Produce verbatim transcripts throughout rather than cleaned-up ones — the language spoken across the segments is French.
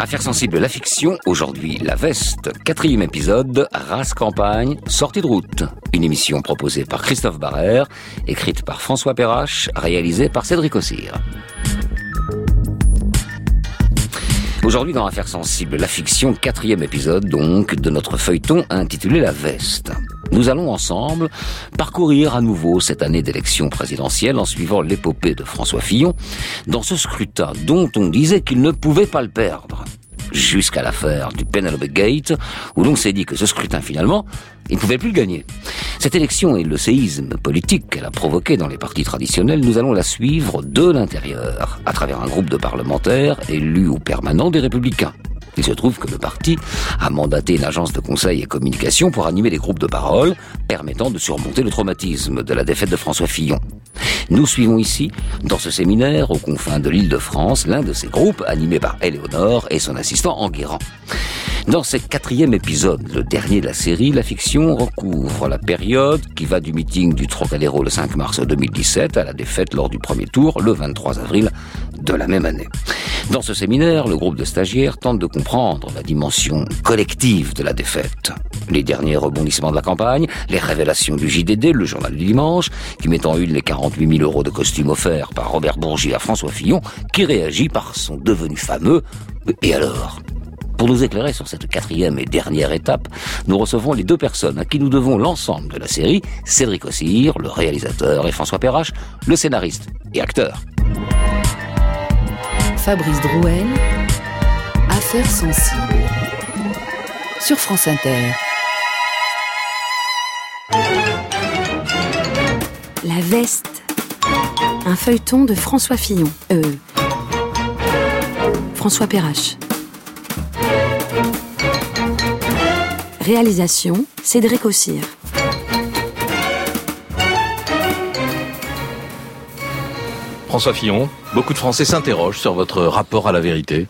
Affaires sensibles, la fiction, aujourd'hui La Veste, quatrième épisode, Race Campagne, sortie de route. Une émission proposée par Christophe Barrère, écrite par François Perrache, réalisée par Cédric Ossire. Aujourd'hui dans Affaires sensibles, la fiction, quatrième épisode donc de notre feuilleton intitulé La Veste. Nous allons ensemble parcourir à nouveau cette année d'élection présidentielle en suivant l'épopée de François Fillon dans ce scrutin dont on disait qu'il ne pouvait pas le perdre. Jusqu'à l'affaire du Penelope Gate, où l'on s'est dit que ce scrutin finalement, il ne pouvait plus le gagner. Cette élection et le séisme politique qu'elle a provoqué dans les partis traditionnels, nous allons la suivre de l'intérieur, à travers un groupe de parlementaires élus ou permanents des Républicains. Il se trouve que le parti a mandaté une agence de conseil et communication pour animer des groupes de parole permettant de surmonter le traumatisme de la défaite de François Fillon. Nous suivons ici, dans ce séminaire aux confins de l'Île-de-France, l'un de ces groupes animé par Éléonore et son assistant Enguerrand. Dans ce quatrième épisode, le dernier de la série, la fiction recouvre la période qui va du meeting du Trocadéro le cinq mars deux mille dix-sept à la défaite lors du premier tour le vingt-trois avril de la même année. Dans ce séminaire, le groupe de stagiaires tente de comprendre la dimension collective de la défaite. Les derniers rebondissements de la campagne, les révélations du J D D, le journal du dimanche, qui met en une les quarante-huit mille euros de costumes offerts par Robert Bourgi à François Fillon, qui réagit par son devenu fameux « Et alors ?» Pour nous éclairer sur cette quatrième et dernière étape, nous recevons les deux personnes à qui nous devons l'ensemble de la série, Cédric Ossire, le réalisateur, et François Perrache, le scénariste et acteur. Fabrice Drouel, Affaires sensibles, sur France Inter. La Veste, un feuilleton de François Fillon, euh, François Perrache. Réalisation, Cédric Ossire. François Fillon, beaucoup de Français s'interrogent sur votre rapport à la vérité.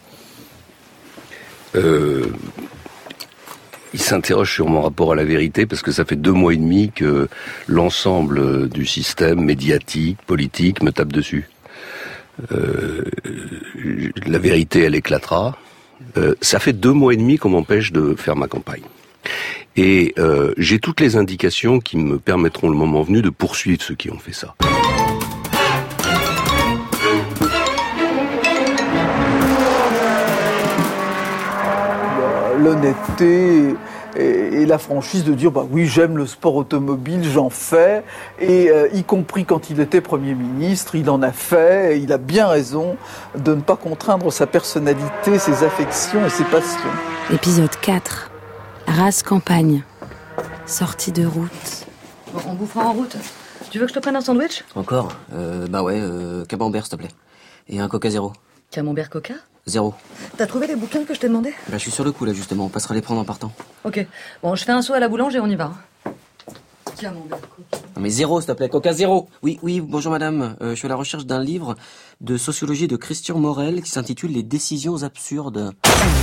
Euh, ils s'interrogent sur mon rapport à la vérité parce que ça fait deux mois et demi que l'ensemble du système médiatique, politique me tape dessus. Euh, la vérité, elle éclatera. Euh, ça fait deux mois et demi qu'on m'empêche de faire ma campagne. Et euh, j'ai toutes les indications qui me permettront le moment venu de poursuivre ceux qui ont fait ça. L'honnêteté et, et la franchise de dire bah oui, j'aime le sport automobile, j'en fais, et euh, y compris quand il était Premier ministre, il en a fait, et il a bien raison de ne pas contraindre sa personnalité, ses affections et ses passions. Épisode quatre, Race Campagne, sortie de route. Bon, on bouffera en route. Tu veux que je te prenne un sandwich ? Encore euh, Bah ouais, euh, camembert s'il te plaît. Et un coca zéro. Camembert coca ? Zéro. T'as trouvé les bouquins que je t'ai demandé ? Bah je suis sur le coup là justement, on passera les prendre en partant. Ok, bon je fais un saut à la boulange et on y va. Camembert coca. Non mais zéro s'il te plaît, coca zéro. Oui, oui, bonjour madame, euh, je suis à la recherche d'un livre de sociologie de Christian Morel qui s'intitule Les décisions absurdes.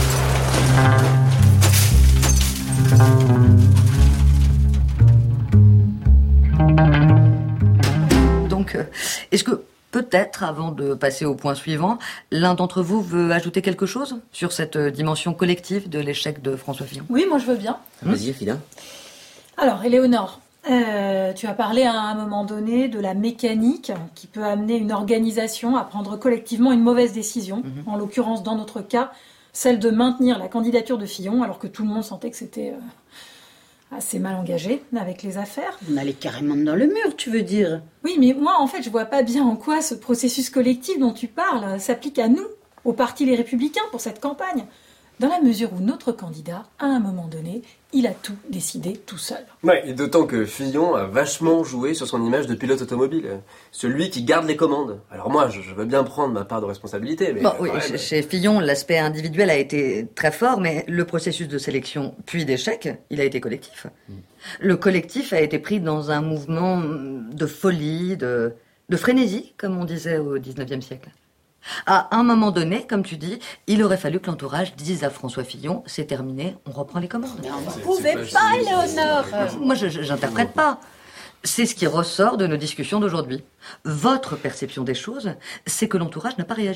Donc, euh, est-ce que peut-être, avant de passer au point suivant, l'un d'entre vous veut ajouter quelque chose sur cette dimension collective de l'échec de François Fillon ? Oui, moi je veux bien. Vas-y, Frida. Alors, Éléonore, euh, tu as parlé à un moment donné de la mécanique qui peut amener une organisation à prendre collectivement une mauvaise décision, mm-hmm. en l'occurrence dans notre cas, celle de maintenir la candidature de Fillon alors que tout le monde sentait que c'était euh, assez mal engagé avec les affaires. On allait carrément dans le mur, tu veux dire ? Oui, mais moi en fait je vois pas bien en quoi ce processus collectif dont tu parles s'applique à nous, au parti Les Républicains, pour cette campagne. Dans la mesure où notre candidat, à un moment donné, il a tout décidé tout seul. Ouais, et d'autant que Fillon a vachement joué sur son image de pilote automobile. Celui qui garde les commandes. Alors moi, je, je veux bien prendre ma part de responsabilité, mais... Bon, oui, ouais, chez, mais... chez Fillon, l'aspect individuel a été très fort, mais le processus de sélection, puis d'échec, il a été collectif. Mm. Le collectif a été pris dans un mouvement de folie, de, de frénésie, comme on disait au dix-neuvième siècle. À un moment donné, comme tu dis, il aurait fallu que l'entourage dise à François Fillon, c'est terminé, on reprend les commandes. Mais on ne pouvait pas, Éléonore. Moi, je, je j'interprète pas. C'est ce qui ressort de nos discussions d'aujourd'hui. Votre perception des choses, c'est que l'entourage n'a pas réagi.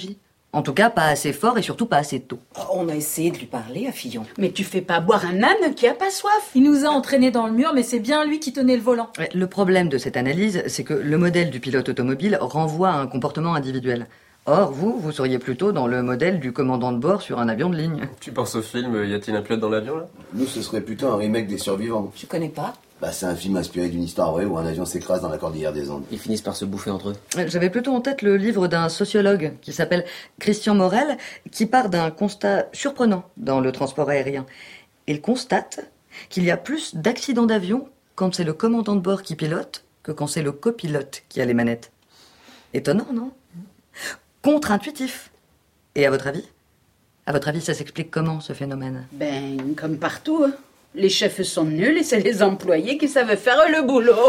En tout cas, pas assez fort et surtout pas assez tôt. On a essayé de lui parler à Fillon. Mais tu fais pas boire un âne qui a pas soif. Il nous a entraînés dans le mur, mais c'est bien lui qui tenait le volant. Le problème de cette analyse, c'est que le modèle du pilote automobile renvoie à un comportement individuel. Or, vous, vous seriez plutôt dans le modèle du commandant de bord sur un avion de ligne. Tu penses au film Y a-t-il un pilote dans l'avion, là? Nous, ce serait plutôt un remake des Survivants. Je connais pas. Bah, c'est un film inspiré d'une histoire vraie où un avion s'écrase dans la cordillère des Andes. Ils finissent par se bouffer entre eux. J'avais plutôt en tête le livre d'un sociologue qui s'appelle Christian Morel, qui part d'un constat surprenant dans le transport aérien. Il constate qu'il y a plus d'accidents d'avion quand c'est le commandant de bord qui pilote que quand c'est le copilote qui a les manettes. Étonnant, non? Contre-intuitif. Et à votre avis? À votre avis, ça s'explique comment, ce phénomène? Ben, comme partout, hein. Les chefs sont nuls et c'est les employés qui savent faire le boulot.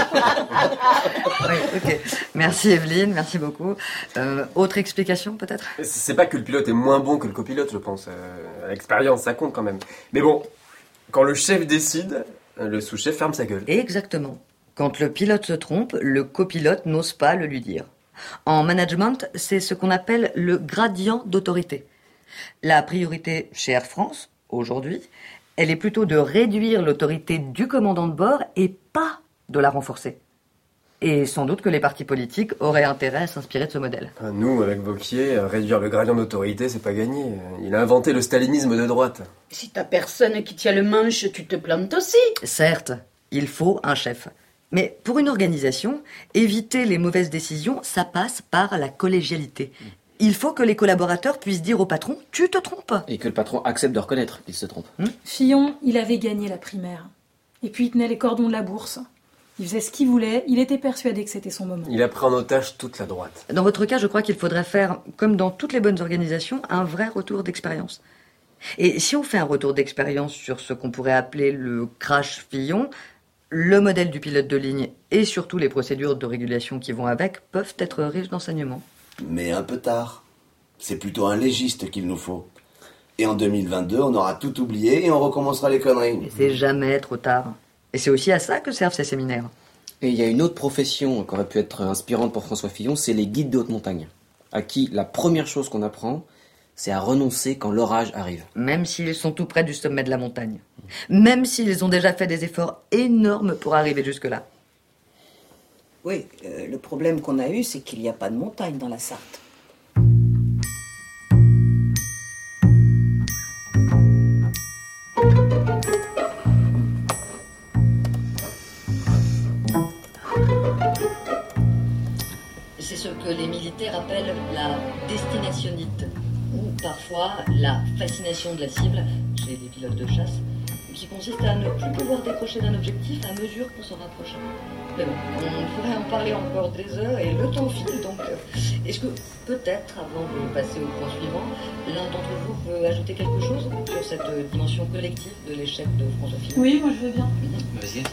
Oui, ok. Merci Evelyne, merci beaucoup. Euh, autre explication peut-être? C'est pas que le pilote est moins bon que le copilote, je pense. Euh, L'expérience, ça compte quand même. Mais bon, quand le chef décide, le sous-chef ferme sa gueule. Exactement. Quand le pilote se trompe, le copilote n'ose pas le lui dire. En management, c'est ce qu'on appelle le gradient d'autorité. La priorité chez Air France, aujourd'hui, elle est plutôt de réduire l'autorité du commandant de bord et pas de la renforcer. Et sans doute que les partis politiques auraient intérêt à s'inspirer de ce modèle. Nous, avec Wauquiez, réduire le gradient d'autorité, c'est pas gagné. Il a inventé le stalinisme de droite. Si t'as personne qui tient le manche, tu te plantes aussi. Certes, il faut un chef. Mais pour une organisation, éviter les mauvaises décisions, ça passe par la collégialité. Il faut que les collaborateurs puissent dire au patron « tu te trompes ». Et que le patron accepte de reconnaître qu'il se trompe. Hmm Fillon, il avait gagné la primaire. Et puis il tenait les cordons de la bourse. Il faisait ce qu'il voulait, il était persuadé que c'était son moment. Il a pris en otage toute la droite. Dans votre cas, je crois qu'il faudrait faire, comme dans toutes les bonnes organisations, un vrai retour d'expérience. Et si on fait un retour d'expérience sur ce qu'on pourrait appeler le crash Fillon, le modèle du pilote de ligne et surtout les procédures de régulation qui vont avec peuvent être riches d'enseignements. Mais un peu tard. C'est plutôt un légiste qu'il nous faut. Et en deux mille vingt-deux, on aura tout oublié et on recommencera les conneries. Et c'est jamais trop tard. Et c'est aussi à ça que servent ces séminaires. Et il y a une autre profession qui aurait pu être inspirante pour François Fillon, c'est les guides de haute montagne. À qui la première chose qu'on apprend, c'est à renoncer quand l'orage arrive. Même s'ils sont tout près du sommet de la montagne. Même s'ils ont déjà fait des efforts énormes pour arriver jusque-là. Oui, euh, le problème qu'on a eu, c'est qu'il n'y a pas de montagne dans la Sarthe. C'est ce que les militaires appellent la destinationnite, ou parfois la fascination de la cible chez les pilotes de chasse, qui consiste à ne plus pouvoir décrocher d'un objectif à mesure qu'on se rapproche. Mais bon, on pourrait en parler encore des heures et le temps file, donc est-ce que peut-être, avant de passer au point suivant, l'un d'entre vous peut ajouter quelque chose sur cette dimension collective de l'échec de François Fillon? Oui, moi je veux bien. Vas-y.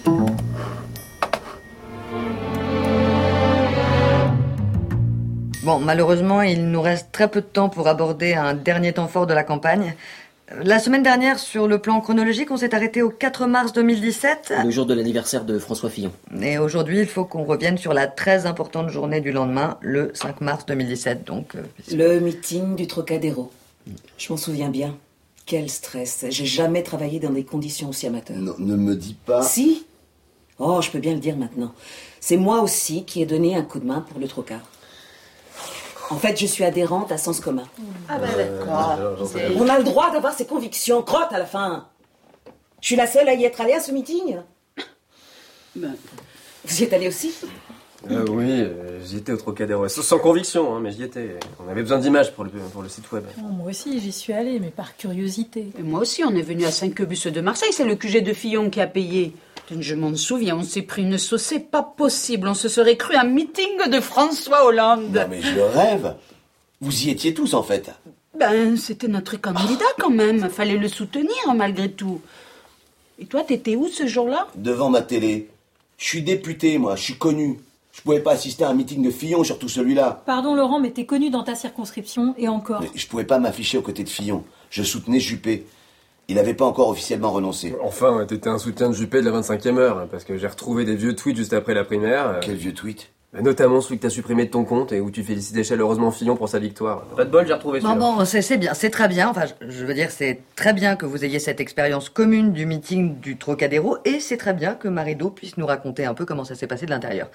Bon, malheureusement, il nous reste très peu de temps pour aborder un dernier temps fort de la campagne. La semaine dernière, sur le plan chronologique, on s'est arrêté au quatre mars deux mille dix-sept. Le jour de l'anniversaire de François Fillon. Et aujourd'hui, il faut qu'on revienne sur la très importante journée du lendemain, le cinq mars deux mille dix-sept. Donc, euh... Le meeting du Trocadéro. Je m'en souviens bien. Quel stress. J'ai jamais travaillé dans des conditions aussi amateurs. Non, ne me dis pas... Si. Oh, je peux bien le dire maintenant. C'est moi aussi qui ai donné un coup de main pour le Trocard. En fait, je suis adhérente à Sens Commun. Ah bah d'accord. Euh, On a le droit d'avoir ses convictions. Crotte à la fin. Je suis la seule à y être allée à ce meeting. Ben. Vous y êtes allée aussi? euh, Oui, euh, j'y étais au Trocadéro. Sans, sans conviction, hein, mais j'y étais. On avait besoin d'images pour le, pour le site web. Oh, moi aussi, j'y suis allée, mais par curiosité. Et moi aussi, on est venu à Saint-Quebus de Marseille. C'est le Q G de Fillon qui a payé. Je m'en souviens, on s'est pris une sauce, c'est pas possible. On se serait cru un meeting de François Hollande. Non mais je rêve. Vous y étiez tous en fait. Ben, c'était notre candidat quand même. Fallait le soutenir malgré tout. Et toi, t'étais où ce jour-là? Devant ma télé. Je suis député, moi, je suis connu. Je pouvais pas assister à un meeting de Fillon, surtout celui-là. Pardon Laurent, mais t'es connu dans ta circonscription, et encore. Mais je pouvais pas m'afficher aux côtés de Fillon. Je soutenais Juppé. Il n'avait pas encore officiellement renoncé. Enfin, t'étais un soutien de Juppé de la vingt-cinquième heure, hein, parce que j'ai retrouvé des vieux tweets juste après la primaire. Quel vieux tweet? Bah, notamment celui que t'as supprimé de ton compte et où tu félicitais chaleureusement Fillon pour sa victoire. Pas de bol, j'ai retrouvé Bon, celui-là. bon, c'est c'est bien, c'est très bien. Enfin, je, je veux dire, c'est très bien que vous ayez cette expérience commune du meeting du Trocadéro et c'est très bien que Marie-Do puisse nous raconter un peu comment ça s'est passé de l'intérieur.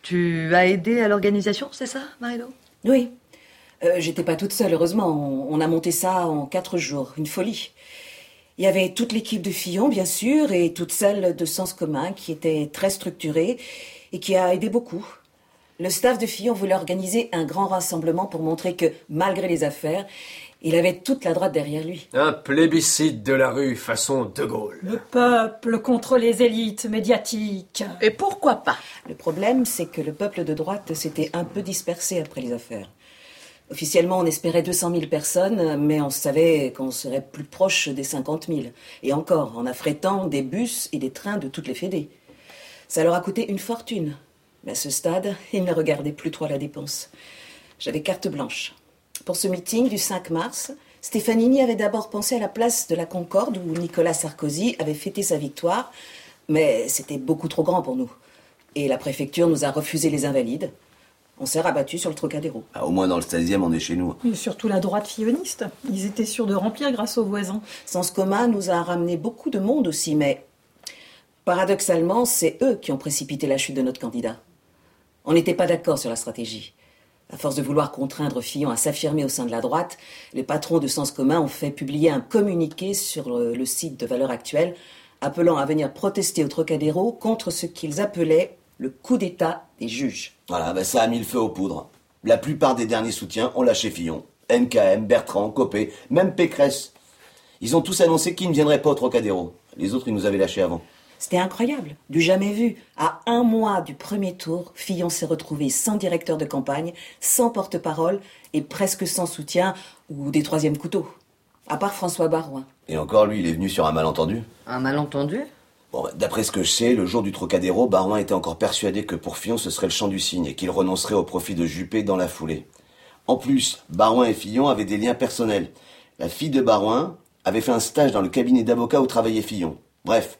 Tu as aidé à l'organisation, c'est ça, Marie-Do? Oui. Euh, j'étais pas toute seule, heureusement. On, on a monté ça en quatre jours. Une folie. Il y avait toute l'équipe de Fillon, bien sûr, et toute celle de Sens Commun qui était très structurée et qui a aidé beaucoup. Le staff de Fillon voulait organiser un grand rassemblement pour montrer que, malgré les affaires, il avait toute la droite derrière lui. Un plébiscite de la rue façon De Gaulle. Le peuple contre les élites médiatiques. Et pourquoi pas? Le problème, c'est que le peuple de droite s'était un peu dispersé après les affaires. Officiellement, on espérait deux cent mille personnes, mais on savait qu'on serait plus proche des cinquante mille. Et encore, en affrétant des bus et des trains de toutes les fédés. Ça leur a coûté une fortune. Mais à ce stade, ils ne regardaient plus trop la dépense. J'avais carte blanche. Pour ce meeting du cinq mars, Stefanini avait d'abord pensé à la place de la Concorde où Nicolas Sarkozy avait fêté sa victoire, mais c'était beaucoup trop grand pour nous. Et la préfecture nous a refusé les invalides. On s'est rabattu sur le Trocadéro. Ah, au moins dans le seizième, on est chez nous. Et surtout la droite filloniste. Ils étaient sûrs de remplir grâce aux voisins. Sens Commun nous a ramené beaucoup de monde aussi, mais paradoxalement, c'est eux qui ont précipité la chute de notre candidat. On n'était pas d'accord sur la stratégie. À force de vouloir contraindre Fillon à s'affirmer au sein de la droite, les patrons de Sens Commun ont fait publier un communiqué sur le, le site de Valeurs Actuelles, appelant à venir protester au Trocadéro contre ce qu'ils appelaient le coup d'État des juges. Voilà, ben ça a mis le feu aux poudres. La plupart des derniers soutiens ont lâché Fillon. N K M, Bertrand, Copé, même Pécresse. Ils ont tous annoncé qu'ils ne viendraient pas au Trocadéro. Les autres, ils nous avaient lâchés avant. C'était incroyable, du jamais vu. À un mois du premier tour, Fillon s'est retrouvé sans directeur de campagne, sans porte-parole et presque sans soutien ou des troisièmes couteaux. À part François Baroin. Et encore, lui, il est venu sur un malentendu. Un malentendu? Bon, bah, d'après ce que je sais, le jour du Trocadéro, Baroin était encore persuadé que pour Fillon, ce serait le chant du cygne et qu'il renoncerait au profit de Juppé dans la foulée. En plus, Baroin et Fillon avaient des liens personnels. La fille de Baroin avait fait un stage dans le cabinet d'avocat où travaillait Fillon. Bref,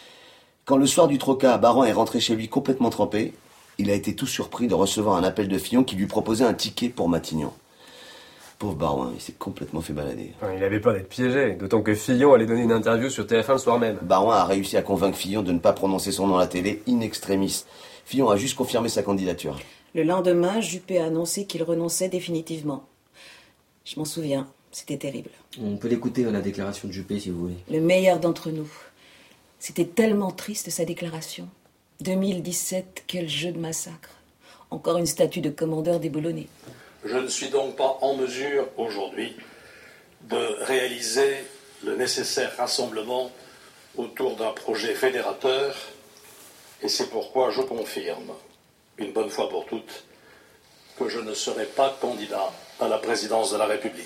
quand le soir du Troca, Baroin est rentré chez lui complètement trempé, il a été tout surpris de recevoir un appel de Fillon qui lui proposait un ticket pour Matignon. Pauvre Baroin, il s'est complètement fait balader. Enfin, il avait peur d'être piégé, d'autant que Fillon allait donner une interview sur T F un le soir même. Baroin a réussi à convaincre Fillon de ne pas prononcer son nom à la télé in extremis. Fillon a juste confirmé sa candidature. Le lendemain, Juppé a annoncé qu'il renonçait définitivement. Je m'en souviens, c'était terrible. On peut l'écouter dans la déclaration de Juppé si vous voulez. Le meilleur d'entre nous. C'était tellement triste sa déclaration. deux mille dix-sept, quel jeu de massacre. Encore une statue de commandeur déboulonnée. Je ne suis donc pas en mesure aujourd'hui de réaliser le nécessaire rassemblement autour d'un projet fédérateur et c'est pourquoi je confirme, une bonne fois pour toutes, que je ne serai pas candidat à la présidence de la République.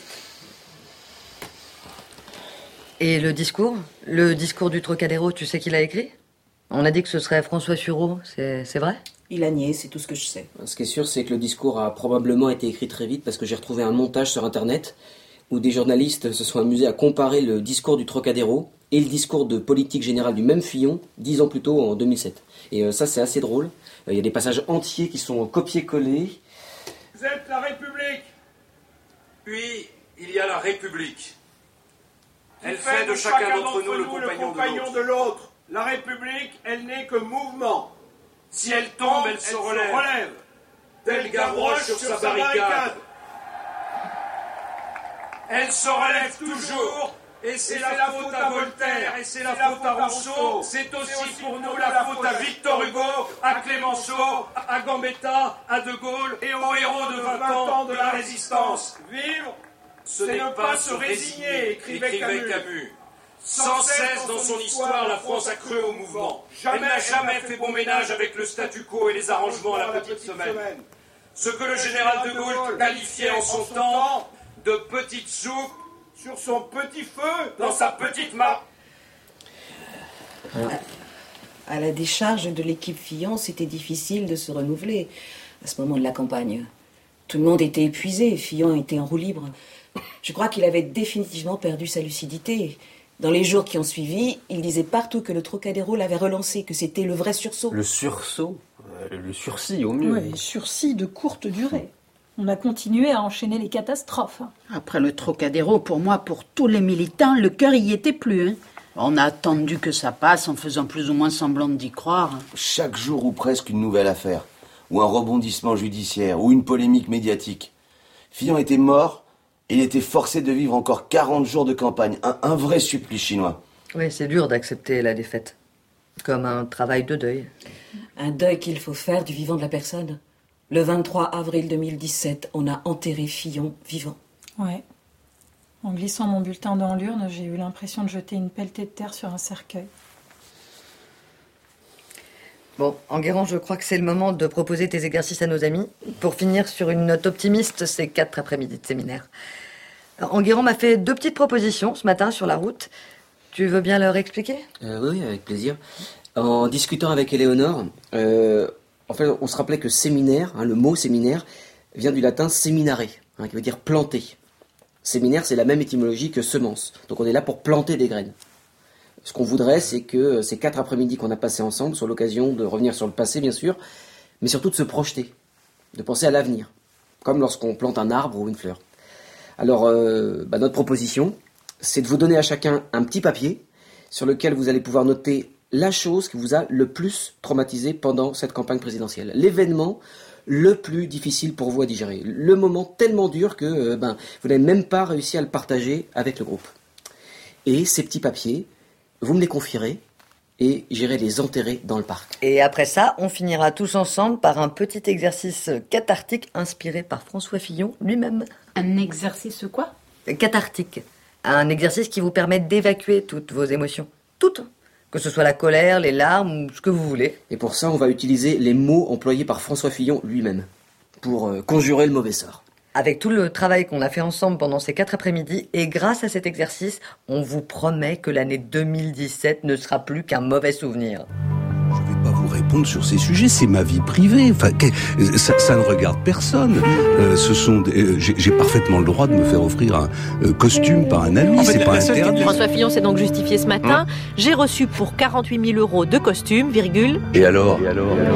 Et le discours? Le discours du Trocadéro, tu sais qui l'a écrit? On a dit que ce serait François Sureau, c'est, c'est vrai? Il a nié, c'est tout ce que je sais. Ce qui est sûr, c'est que le discours a probablement été écrit très vite parce que j'ai retrouvé un montage sur Internet où des journalistes se sont amusés à comparer le discours du Trocadéro et le discours de politique générale du même Fillon dix ans plus tôt, en deux mille sept. Et euh, ça, c'est assez drôle. Il euh, y a des passages entiers qui sont copiés-collés. Vous êtes la République. Puis, il y a la République. Elle fait de chacun d'entre nous le compagnon, le compagnon de l'autre. La République, elle n'est que mouvement. Si elle tombe, elle, elle se relève. relève. Tel Gavroche sur, sur sa barricade. barricade. Elle se relève toujours. Et c'est la, la faute à Voltaire, et c'est la, la faute à Rousseau. C'est aussi, aussi pour nous la faute à Victor Hugo, à Clémenceau, à Gambetta, à De Gaulle et aux héros de vingt ans de la résistance. Vivre, ce n'est pas se résigner, écrivait Camus. Camus. Sans cesse dans son histoire, la France a cru au mouvement. Elle n'a jamais fait bon ménage avec le statu quo et les arrangements à la petite semaine. Ce que le général de Gaulle qualifiait en son temps de petite soupe sur son petit feu, dans sa petite main. À, à la décharge de l'équipe Fillon, c'était difficile de se renouveler à ce moment de la campagne. Tout le monde était épuisé, Fillon était en roue libre. Je crois qu'il avait définitivement perdu sa lucidité. Dans les jours qui ont suivi, il disait partout que le Trocadéro l'avait relancé, que c'était le vrai sursaut. Le sursaut ? le sursis au mieux. Oui, sursis de courte durée. On a continué à enchaîner les catastrophes. Après le Trocadéro, pour moi, pour tous les militants, le cœur y était plus. Hein. On a attendu que ça passe en faisant plus ou moins semblant d'y croire. Chaque jour ou presque une nouvelle affaire, ou un rebondissement judiciaire, ou une polémique médiatique. Fillon était mort et il était forcé de vivre encore quarante jours de campagne. Un, un vrai supplice chinois. Oui, c'est dur d'accepter la défaite. Comme un travail de deuil. Un deuil qu'il faut faire du vivant de la personne. Le vingt-trois avril deux mille dix-sept, on a enterré Fillon vivant. Ouais. En glissant mon bulletin dans l'urne, j'ai eu l'impression de jeter une pelletée de terre sur un cercueil. Bon, Enguerrand, je crois que c'est le moment de proposer tes exercices à nos amis pour finir sur une note optimiste ces quatre après-midi de séminaire. Alors, Enguerrand m'a fait deux petites propositions ce matin sur la route. Tu veux bien leur expliquer ? euh, Oui, avec plaisir. En discutant avec Éléonore, euh, en fait, on se rappelait que séminaire, hein, le mot séminaire, vient du latin seminare, hein, qui veut dire planter. Séminaire, c'est la même étymologie que semence. Donc on est là pour planter des graines. Ce qu'on voudrait, c'est que ces quatre après-midi qu'on a passés ensemble soient l'occasion de revenir sur le passé, bien sûr, mais surtout de se projeter, de penser à l'avenir, comme lorsqu'on plante un arbre ou une fleur. Alors, euh, bah, notre proposition, c'est de vous donner à chacun un petit papier sur lequel vous allez pouvoir noter la chose qui vous a le plus traumatisé pendant cette campagne présidentielle. L'événement le plus difficile pour vous à digérer. Le moment tellement dur que euh, ben, vous n'avez même pas réussi à le partager avec le groupe. Et ces petits papiers, vous me les confierez et j'irai les enterrer dans le parc. Et après ça, on finira tous ensemble par un petit exercice cathartique inspiré par François Fillon lui-même. Un exercice quoi ? Cathartique. Un exercice qui vous permet d'évacuer toutes vos émotions. Toutes. Que ce soit la colère, les larmes ou ce que vous voulez. Et pour ça, on va utiliser les mots employés par François Fillon lui-même, pour euh, conjurer le mauvais sort. Avec tout le travail qu'on a fait ensemble pendant ces quatre après-midi, et grâce à cet exercice, on vous promet que l'année deux mille dix-sept ne sera plus qu'un mauvais souvenir. Je vais pas vous répondre sur ces sujets, c'est ma vie privée. Enfin, ça, ça ne regarde personne. Euh, ce sont, des, euh, j'ai, j'ai parfaitement le droit de me faire offrir un euh, costume par un ami. En fait, c'est pas interdit. François Fillon s'est donc justifié ce matin. Hein J'ai reçu pour quarante-huit mille euros de costume, virgule. Et alors, Et alors, et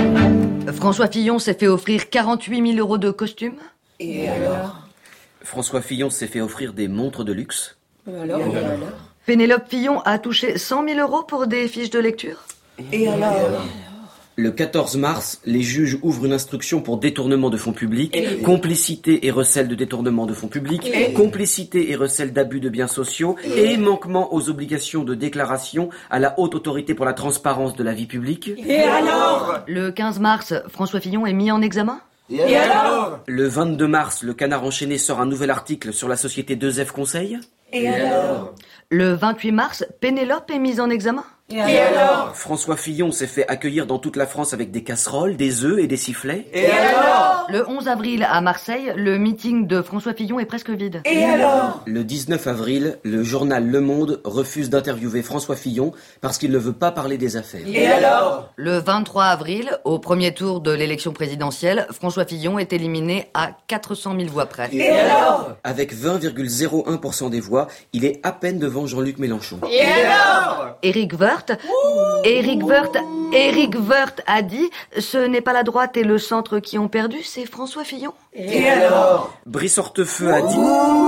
alors François Fillon s'est fait offrir quarante-huit mille euros de costume. Et alors François Fillon s'est fait offrir des montres de luxe. Et alors, et alors Pénélope Fillon a touché cent mille euros pour des fiches de lecture. Et alors Le quatorze mars, les juges ouvrent une instruction pour détournement de fonds publics, et... complicité et recel de détournement de fonds publics, et... complicité et recel d'abus de biens sociaux, et... et manquement aux obligations de déclaration à la Haute Autorité pour la transparence de la vie publique. Et alors Le quinze mars, François Fillon est mis en examen. Et alors Le vingt-deux mars, le Canard enchaîné sort un nouvel article sur la société deux F Conseil. Et alors Le vingt-huit mars, Pénélope est mise en examen. Et alors François Fillon s'est fait accueillir dans toute la France avec des casseroles, des œufs et des sifflets. Et alors Le onze avril, à Marseille, le meeting de François Fillon est presque vide. Et alors Le dix-neuf avril, le journal Le Monde refuse d'interviewer François Fillon parce qu'il ne veut pas parler des affaires. Et alors Le vingt-trois avril, au premier tour de l'élection présidentielle, François Fillon est éliminé à quatre cent mille voix près. Et alors Avec vingt virgule zéro un pour cent des voix, il est à peine devant Jean-Luc Mélenchon. Et alors Éric Woerth, Éric Woerth, Éric Woerth a dit « Ce n'est pas la droite et le centre qui ont perdu, c'est François Fillon. » Et alors Brice Hortefeux a dit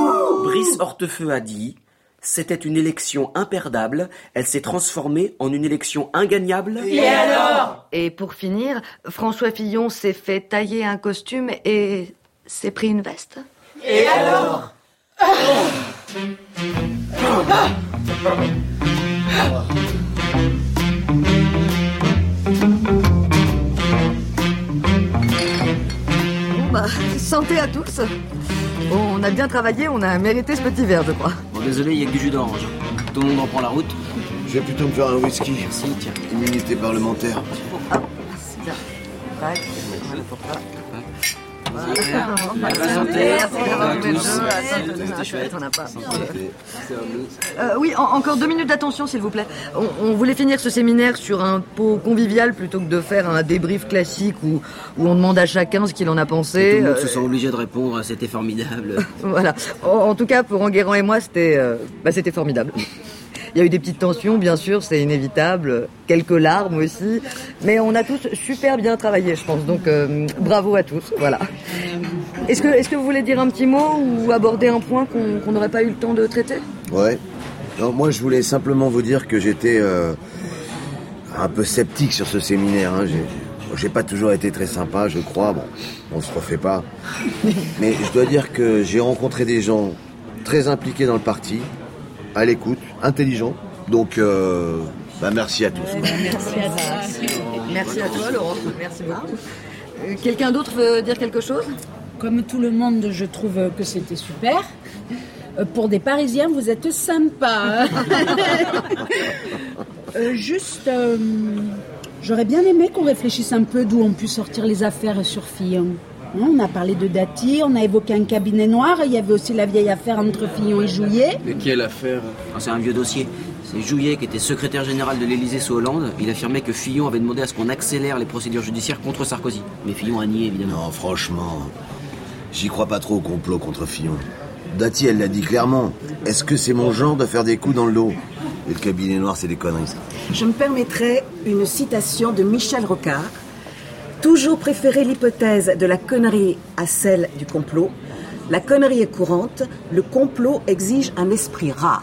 Brice Hortefeux a dit c'était une élection imperdable, elle s'est transformée en une élection ingagnable. Et alors Et pour finir, François Fillon s'est fait tailler un costume et s'est pris une veste. Et alors Bon bah, santé à tous. Bon, on a bien travaillé, on a mérité ce petit verre, je crois. Bon, désolé, il y a que du jus d'orange. Tout le monde en prend la route. Je vais plutôt me faire un whisky. Merci, tiens. Immunité parlementaire. Ah, c'est bien. Tac, voilà pour toi. Voilà. La santé. C'était chouette, on n'a pas. Euh, oui, en- encore deux minutes d'attention, s'il vous plaît. On, on voulait finir ce séminaire sur un pot convivial plutôt que de faire un débrief classique où, où on demande à chacun ce qu'il en a pensé. Tout le monde Euh, se sent obligé de répondre, c'était formidable. Voilà. En, en tout cas, pour Enguerrand et moi, c'était, euh, bah, c'était formidable. Il y a eu des petites tensions, bien sûr, c'est inévitable. Quelques larmes aussi. Mais on a tous super bien travaillé, je pense. Donc, euh, bravo à tous. Voilà. Est-ce que, est-ce que vous voulez dire un petit mot ou aborder un point qu'on, qu'on n'aurait pas eu le temps de traiter ? Ouais. Non, moi, je voulais simplement vous dire que j'étais euh, un peu sceptique sur ce séminaire. Hein. J'ai, j'ai pas toujours été très sympa, je crois. Bon, on se refait pas. Mais je dois dire que j'ai rencontré des gens très impliqués dans le parti, à l'écoute, intelligents. Donc, euh, bah, merci à tous. Ouais, merci à toi. Merci à toi, Laurent. Merci beaucoup. Euh, quelqu'un d'autre veut dire quelque chose ? Comme tout le monde, je trouve que c'était super. Euh, pour des Parisiens, vous êtes sympas. euh, juste, euh, j'aurais bien aimé qu'on réfléchisse un peu d'où on puisse sortir les affaires sur Fillon. Hein, on a parlé de Dati, on a évoqué un cabinet noir, il y avait aussi la vieille affaire entre Fillon et Jouyet. Mais quelle affaire ? Ah, c'est un vieux dossier. C'est Jouyet qui était secrétaire général de l'Élysée sous Hollande. Il affirmait que Fillon avait demandé à ce qu'on accélère les procédures judiciaires contre Sarkozy. Mais Fillon a nié, évidemment. Non, franchement, j'y crois pas trop au complot contre Fillon. Dati, elle l'a dit clairement. Est-ce que c'est mon genre de faire des coups dans le dos ? Et le cabinet noir, c'est des conneries, ça. Je me permettrai une citation de Michel Rocard. Toujours préférer l'hypothèse de la connerie à celle du complot. La connerie est courante, le complot exige un esprit rare.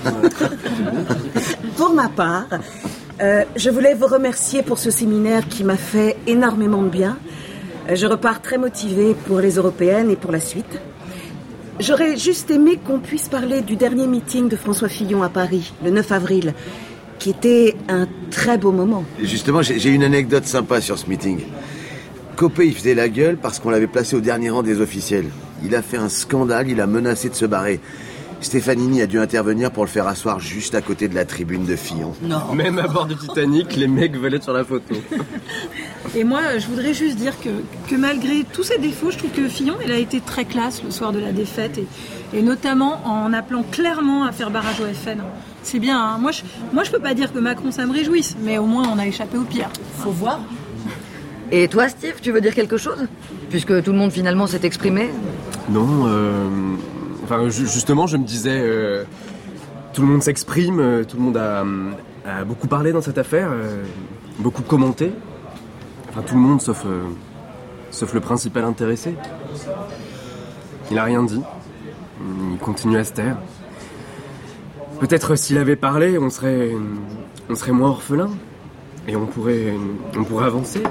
Pour ma part, euh, je voulais vous remercier pour ce séminaire qui m'a fait énormément de bien. Euh, je repars très motivée pour les européennes et pour la suite. J'aurais juste aimé qu'on puisse parler du dernier meeting de François Fillon à Paris, le neuf avril, qui était un très beau moment. Et justement, j'ai, j'ai une anecdote sympa sur ce meeting. Copé, il faisait la gueule parce qu'on l'avait placé au dernier rang des officiels. Il a fait un scandale, il a menacé de se barrer. Stefanini a dû intervenir pour le faire asseoir juste à côté de la tribune de Fillon. Non. Même à bord du Titanic, les mecs veulent être sur la photo. Et moi, je voudrais juste dire que, que malgré tous ses défauts, je trouve que Fillon, il a été très classe le soir de la défaite, et, et notamment en appelant clairement à faire barrage au F N. C'est bien, hein. Moi, je, moi je peux pas dire que Macron, ça me réjouisse, mais au moins on a échappé au pire. Faut voir. Et toi, Steve, tu veux dire quelque chose ? Puisque tout le monde finalement s'est exprimé. Non, euh... Enfin, justement, je me disais... Euh, tout le monde s'exprime, euh, tout le monde a, a beaucoup parlé dans cette affaire, euh, beaucoup commenté. Enfin, tout le monde, sauf, euh, sauf le principal intéressé. Il a rien dit. Il continue à se taire. Peut-être s'il avait parlé, on serait, on serait moins orphelin. Et on pourrait, on pourrait avancer.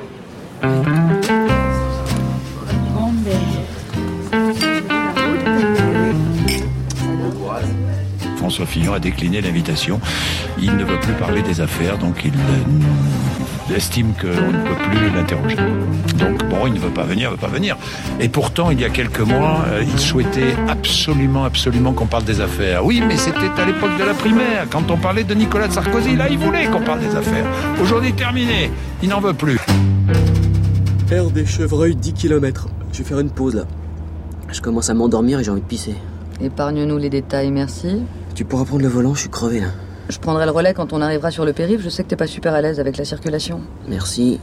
François Fillon a décliné l'invitation. Il ne veut plus parler des affaires, donc il euh, estime qu'on ne peut plus l'interroger. Donc bon, il ne veut pas venir, il ne veut pas venir. Et pourtant, il y a quelques mois, euh, il souhaitait absolument, absolument qu'on parle des affaires. Oui, mais c'était à l'époque de la primaire, quand on parlait de Nicolas Sarkozy. Là, il voulait qu'on parle des affaires. Aujourd'hui, terminé. Il n'en veut plus. Air des Chevreuils, dix kilomètres. Je vais faire une pause, là. Je commence à m'endormir et j'ai envie de pisser. Épargne-nous les détails, merci. Tu pourras prendre le volant, je suis crevé, là. Je prendrai le relais quand on arrivera sur le périph'. Je sais que t'es pas super à l'aise avec la circulation. Merci.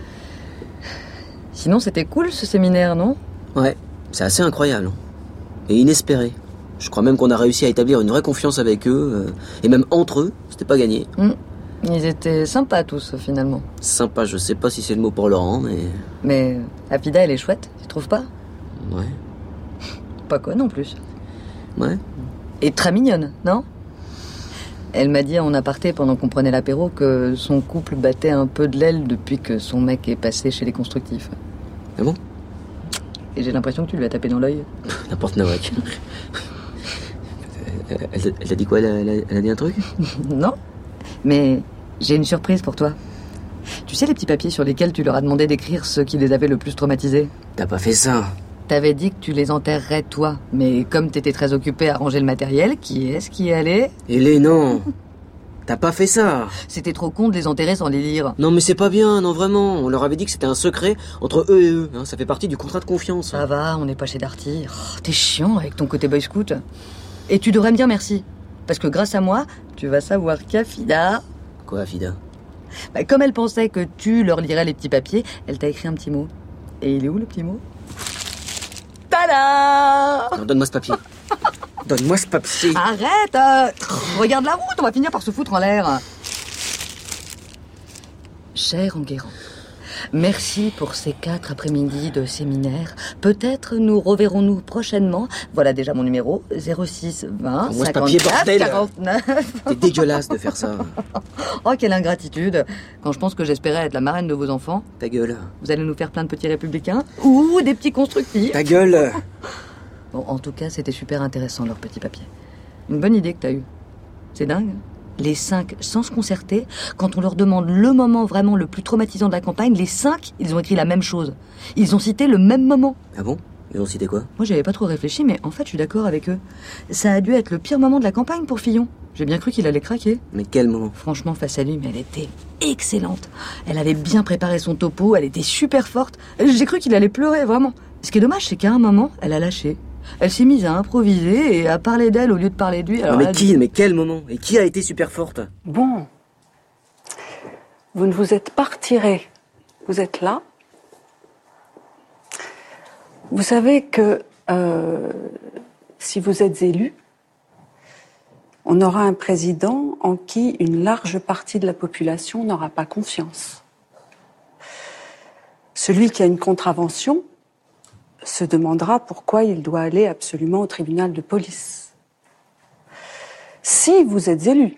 Sinon, c'était cool, ce séminaire, non ? Ouais, c'est assez incroyable. Et inespéré. Je crois même qu'on a réussi à établir une vraie confiance avec eux. Euh, et même entre eux, c'était pas gagné. Mmh. Ils étaient sympas, tous, finalement. Sympa, je sais pas si c'est le mot pour Laurent, mais... Mais Afida, elle est chouette, tu trouves pas ? Ouais. Pas conne, en plus. Ouais. Et très mignonne, non ? Elle m'a dit en aparté pendant qu'on prenait l'apéro que son couple battait un peu de l'aile depuis que son mec est passé chez les constructifs. Ah bon ? Et j'ai l'impression que tu lui as tapé dans l'œil. N'importe Nawak. elle, elle, elle a dit quoi ? elle a, elle, a, elle a dit un truc ? Non. Mais j'ai une surprise pour toi. Tu sais les petits papiers sur lesquels tu leur as demandé d'écrire ceux qui les avaient le plus traumatisés ? T'as pas fait ça ? T'avais dit que tu les enterrerais, toi. Mais comme t'étais très occupé à ranger le matériel, qui est-ce qui est allé ? Hélé, non. T'as pas fait ça. C'était trop con de les enterrer sans les lire. Non, mais c'est pas bien, non, vraiment. On leur avait dit que c'était un secret entre eux et eux. Hein, ça fait partie du contrat de confiance. Ça va, on n'est pas chez Darty. Oh, t'es chiant avec ton côté boy scout. Et tu devrais me dire merci. Parce que grâce à moi, tu vas savoir qu'Afida... Quoi, Afida ? Bah, comme elle pensait que tu leur lirais les petits papiers, elle t'a écrit un petit mot. Et il est où, le petit mot ? Tada ! Alors, donne-moi ce papier. Donne-moi ce papier. Arrête euh, Regarde la route, on va finir par se foutre en l'air. Cher Enguerrand, merci pour ces quatre après-midi de séminaire. Peut-être nous reverrons-nous prochainement. Voilà déjà mon numéro, zéro six vingt Moi, ce papier, cinquante-quatre bordel. quarante-neuf. C'est dégueulasse de faire ça. Oh, quelle ingratitude. Quand je pense que j'espérais être la marraine de vos enfants. Ta gueule. Vous allez nous faire plein de petits républicains ou des petits constructifs. Ta gueule. Bon, en tout cas, c'était super intéressant, leur petit papier. Une bonne idée que t'as eue. C'est dingue. Les cinq, sans se concerter, quand on leur demande le moment vraiment le plus traumatisant de la campagne, les cinq, ils ont écrit la même chose. Ils ont cité le même moment. Ah bon? Ils ont cité quoi? Moi, j'avais pas trop réfléchi, mais en fait, je suis d'accord avec eux. Ça a dû être le pire moment de la campagne pour Fillon. J'ai bien cru qu'il allait craquer. Mais quel moment? Franchement, face à lui, mais elle était excellente. Elle avait bien préparé son topo, elle était super forte. J'ai cru qu'il allait pleurer, vraiment. Ce qui est dommage, c'est qu'à un moment, elle a lâché. Elle s'est mise à improviser et à parler d'elle au lieu de parler de lui. Alors mais là, qui? dit... Mais quel moment? Et qui a été super forte? Bon. Vous ne vous êtes pas retiré. Vous êtes là. Vous savez que euh, si vous êtes élu, on aura un président en qui une large partie de la population n'aura pas confiance. Celui qui a une contravention se demandera pourquoi il doit aller absolument au tribunal de police. Si vous êtes élu,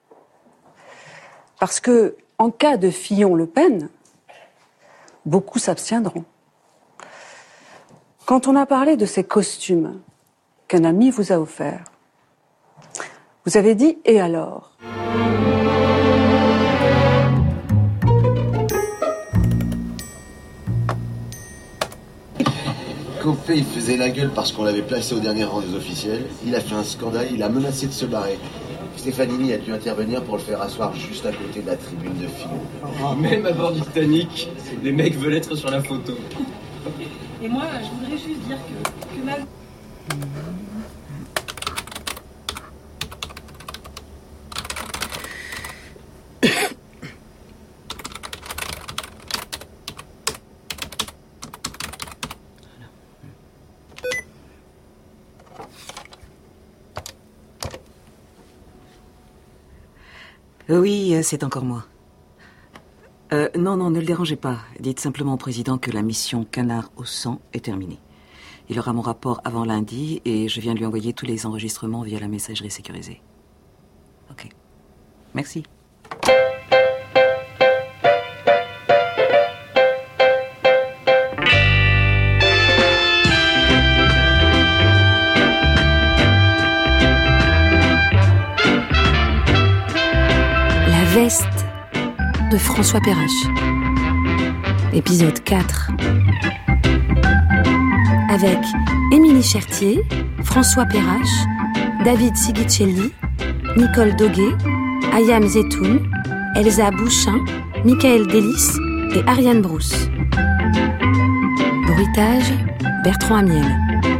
parce que en cas de Fillon-Le Pen, beaucoup s'abstiendront. Quand on a parlé de ces costumes qu'un ami vous a offerts, vous avez dit « et alors ?» Copé, il faisait la gueule parce qu'on l'avait placé au dernier rang des officiels. Il a fait un scandale, il a menacé de se barrer. Stéphanie a dû intervenir pour le faire asseoir juste à côté de la tribune de Fillon. Oh, même à bord du Titanic, les mecs veulent être sur la photo. Et moi, je voudrais juste dire que, que ma... Oui, c'est encore moi. Euh, non, non, ne le dérangez pas. Dites simplement au président que la mission Canard au sang est terminée. Il aura mon rapport avant lundi et je viens de lui envoyer tous les enregistrements via la messagerie sécurisée. Ok. Merci. Veste de François Perrache. Épisode quatre. Avec Émilie Chertier, François Perrache, David Sigicelli, Nicole Doguet, Ayam Zetoun, Elsa Bouchin, Michael Delis et Ariane Brousse. Bruitage, Bertrand Amiel.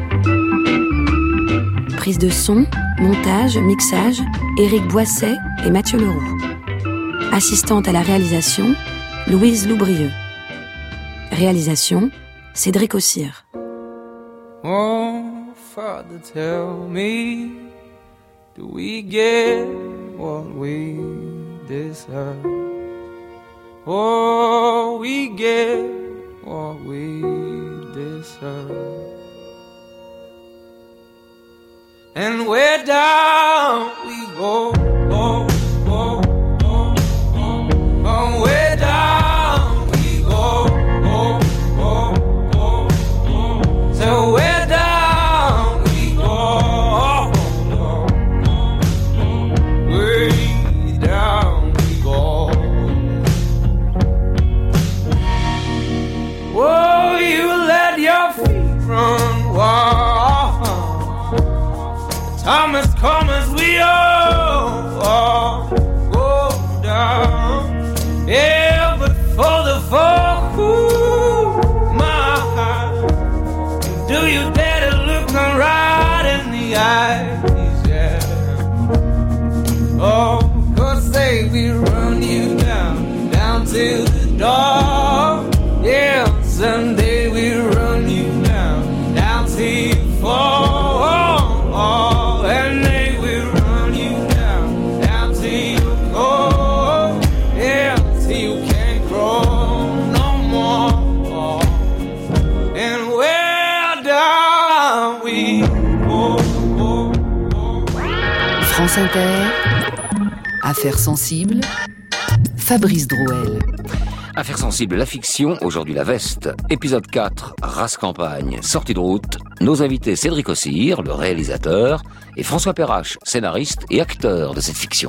Prise de son, montage, mixage, Éric Boisset et Mathieu Leroux. Assistante à la réalisation, Louise Loubrieux. Réalisation, Cédric Ossire. Oh, Father, tell me, do we get what we deserve? Oh, we get what we deserve. And where down we go, oh, oh. Oh, way down we go, oh, oh, oh, oh. So way down we go, oh, oh, oh. Way down we go. Oh, you let your feet run wild. Time has come as we all, all go down. Yeah, but for the folk who my heart, do you dare to look me right in the eyes? Yeah. Oh, cause say we run you down, down to the door. Yeah, someday we run you down, down till you fall. Oh, oh, France Inter, Affaires sensibles, Fabrice Drouel. Affaires sensibles, la fiction, aujourd'hui la veste. Épisode quatre, race campagne, sortie de route. Nos invités Cédric Ossire, le réalisateur, et François Perrache, scénariste et acteur de cette fiction.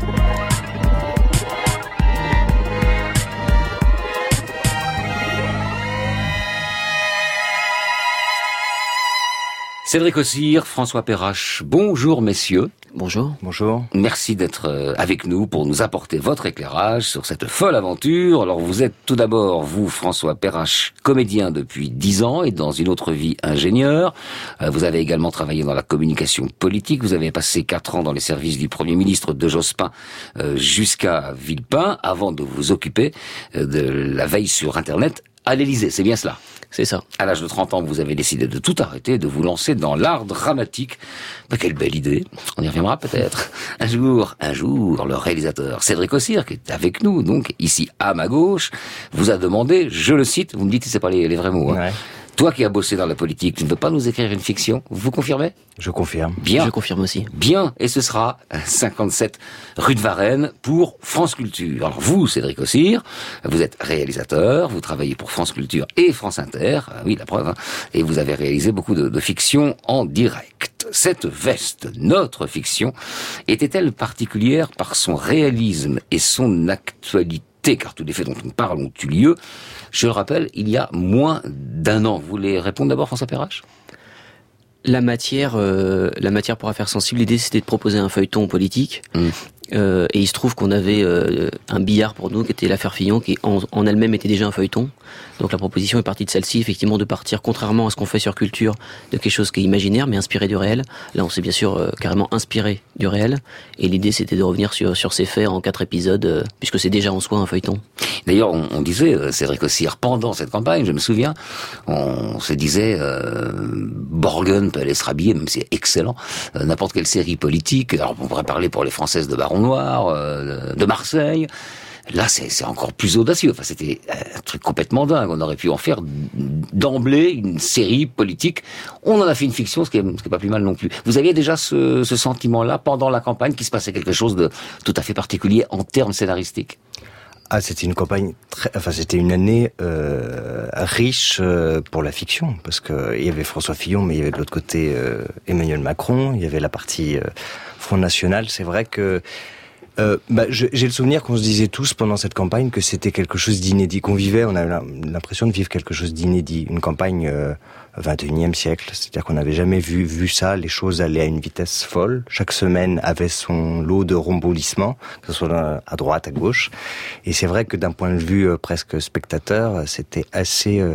Cédric Ossire, François Perrache, bonjour messieurs. Bonjour. Bonjour. Merci d'être avec nous pour nous apporter votre éclairage sur cette folle aventure. Alors vous êtes tout d'abord, vous François Perrache, comédien depuis dix ans et dans une autre vie ingénieur. Vous avez également travaillé dans la communication politique. Vous avez passé quatre ans dans les services du Premier ministre de Jospin jusqu'à Villepin avant de vous occuper de la veille sur Internet à l'Élysée. C'est bien cela? C'est ça. À l'âge de trente ans, vous avez décidé de tout arrêter, de vous lancer dans l'art dramatique. Bah, quelle belle idée. On y reviendra peut-être. Un jour, un jour, le réalisateur Cédric Ossire, qui est avec nous, donc, ici, à ma gauche, vous a demandé, je le cite, vous me dites si c'est pas les, les vrais mots, hein. Ouais. Toi qui as bossé dans la politique, tu ne veux pas nous écrire une fiction? Vous confirmez? Je confirme. Bien. Je confirme aussi. Bien. Et ce sera cinquante-sept rue de Varennes pour France Culture. Alors vous, Cédric Ossire, vous êtes réalisateur, vous travaillez pour France Culture et France Inter. Ah oui, la preuve, hein. Et vous avez réalisé beaucoup de, de fiction en direct. Cette veste, notre fiction, était-elle particulière par son réalisme et son actualité? Car tous les faits dont on parle ont eu lieu, je le rappelle, il y a moins d'un an. Vous voulez répondre d'abord, François Perrache? La matière, euh, la matière pour Affaires sensibles, l'idée c'était de proposer un feuilleton politique. Mmh. Euh, et il se trouve qu'on avait euh, un billard pour nous qui était l'affaire Fillon, qui en, en elle-même était déjà un feuilleton. Donc la proposition est partie de celle-ci, effectivement, de partir, contrairement à ce qu'on fait sur Culture, de quelque chose qui est imaginaire mais inspiré du réel. Là on s'est bien sûr euh, carrément inspiré du réel, et l'idée c'était de revenir sur, sur ces faits en quatre épisodes, euh, puisque c'est déjà en soi un feuilleton. D'ailleurs on, on disait, euh, Cédric Ossire, pendant cette campagne, je me souviens, on se disait euh, Borgen peut aller se rhabiller, même si c'est excellent, euh, n'importe quelle série politique, alors on pourrait parler pour les Françaises de Baron Noir, euh, de Marseille. Là, c'est, c'est encore plus audacieux. Enfin, c'était un truc complètement dingue. On aurait pu en faire d'emblée une série politique. On en a fait une fiction, ce qui est, ce qui est pas plus mal non plus. Vous aviez déjà ce, ce sentiment-là pendant la campagne qu'il se passait quelque chose de tout à fait particulier en termes scénaristiques? Ah, c'était une campagne très, enfin, c'était une année euh, riche euh, pour la fiction, parce que il y avait François Fillon, mais il y avait de l'autre côté euh, Emmanuel Macron. Il y avait la partie euh, Front National. C'est vrai que Euh, bah, je, j'ai le souvenir qu'on se disait tous pendant cette campagne que c'était quelque chose d'inédit, qu'on vivait, on avait l'impression de vivre quelque chose d'inédit, une campagne euh, vingt et unième siècle, c'est-à-dire qu'on n'avait jamais vu, vu ça, les choses allaient à une vitesse folle, chaque semaine avait son lot de rebondissements, que ce soit à droite, à gauche, et c'est vrai que d'un point de vue euh, presque spectateur, c'était assez... Euh,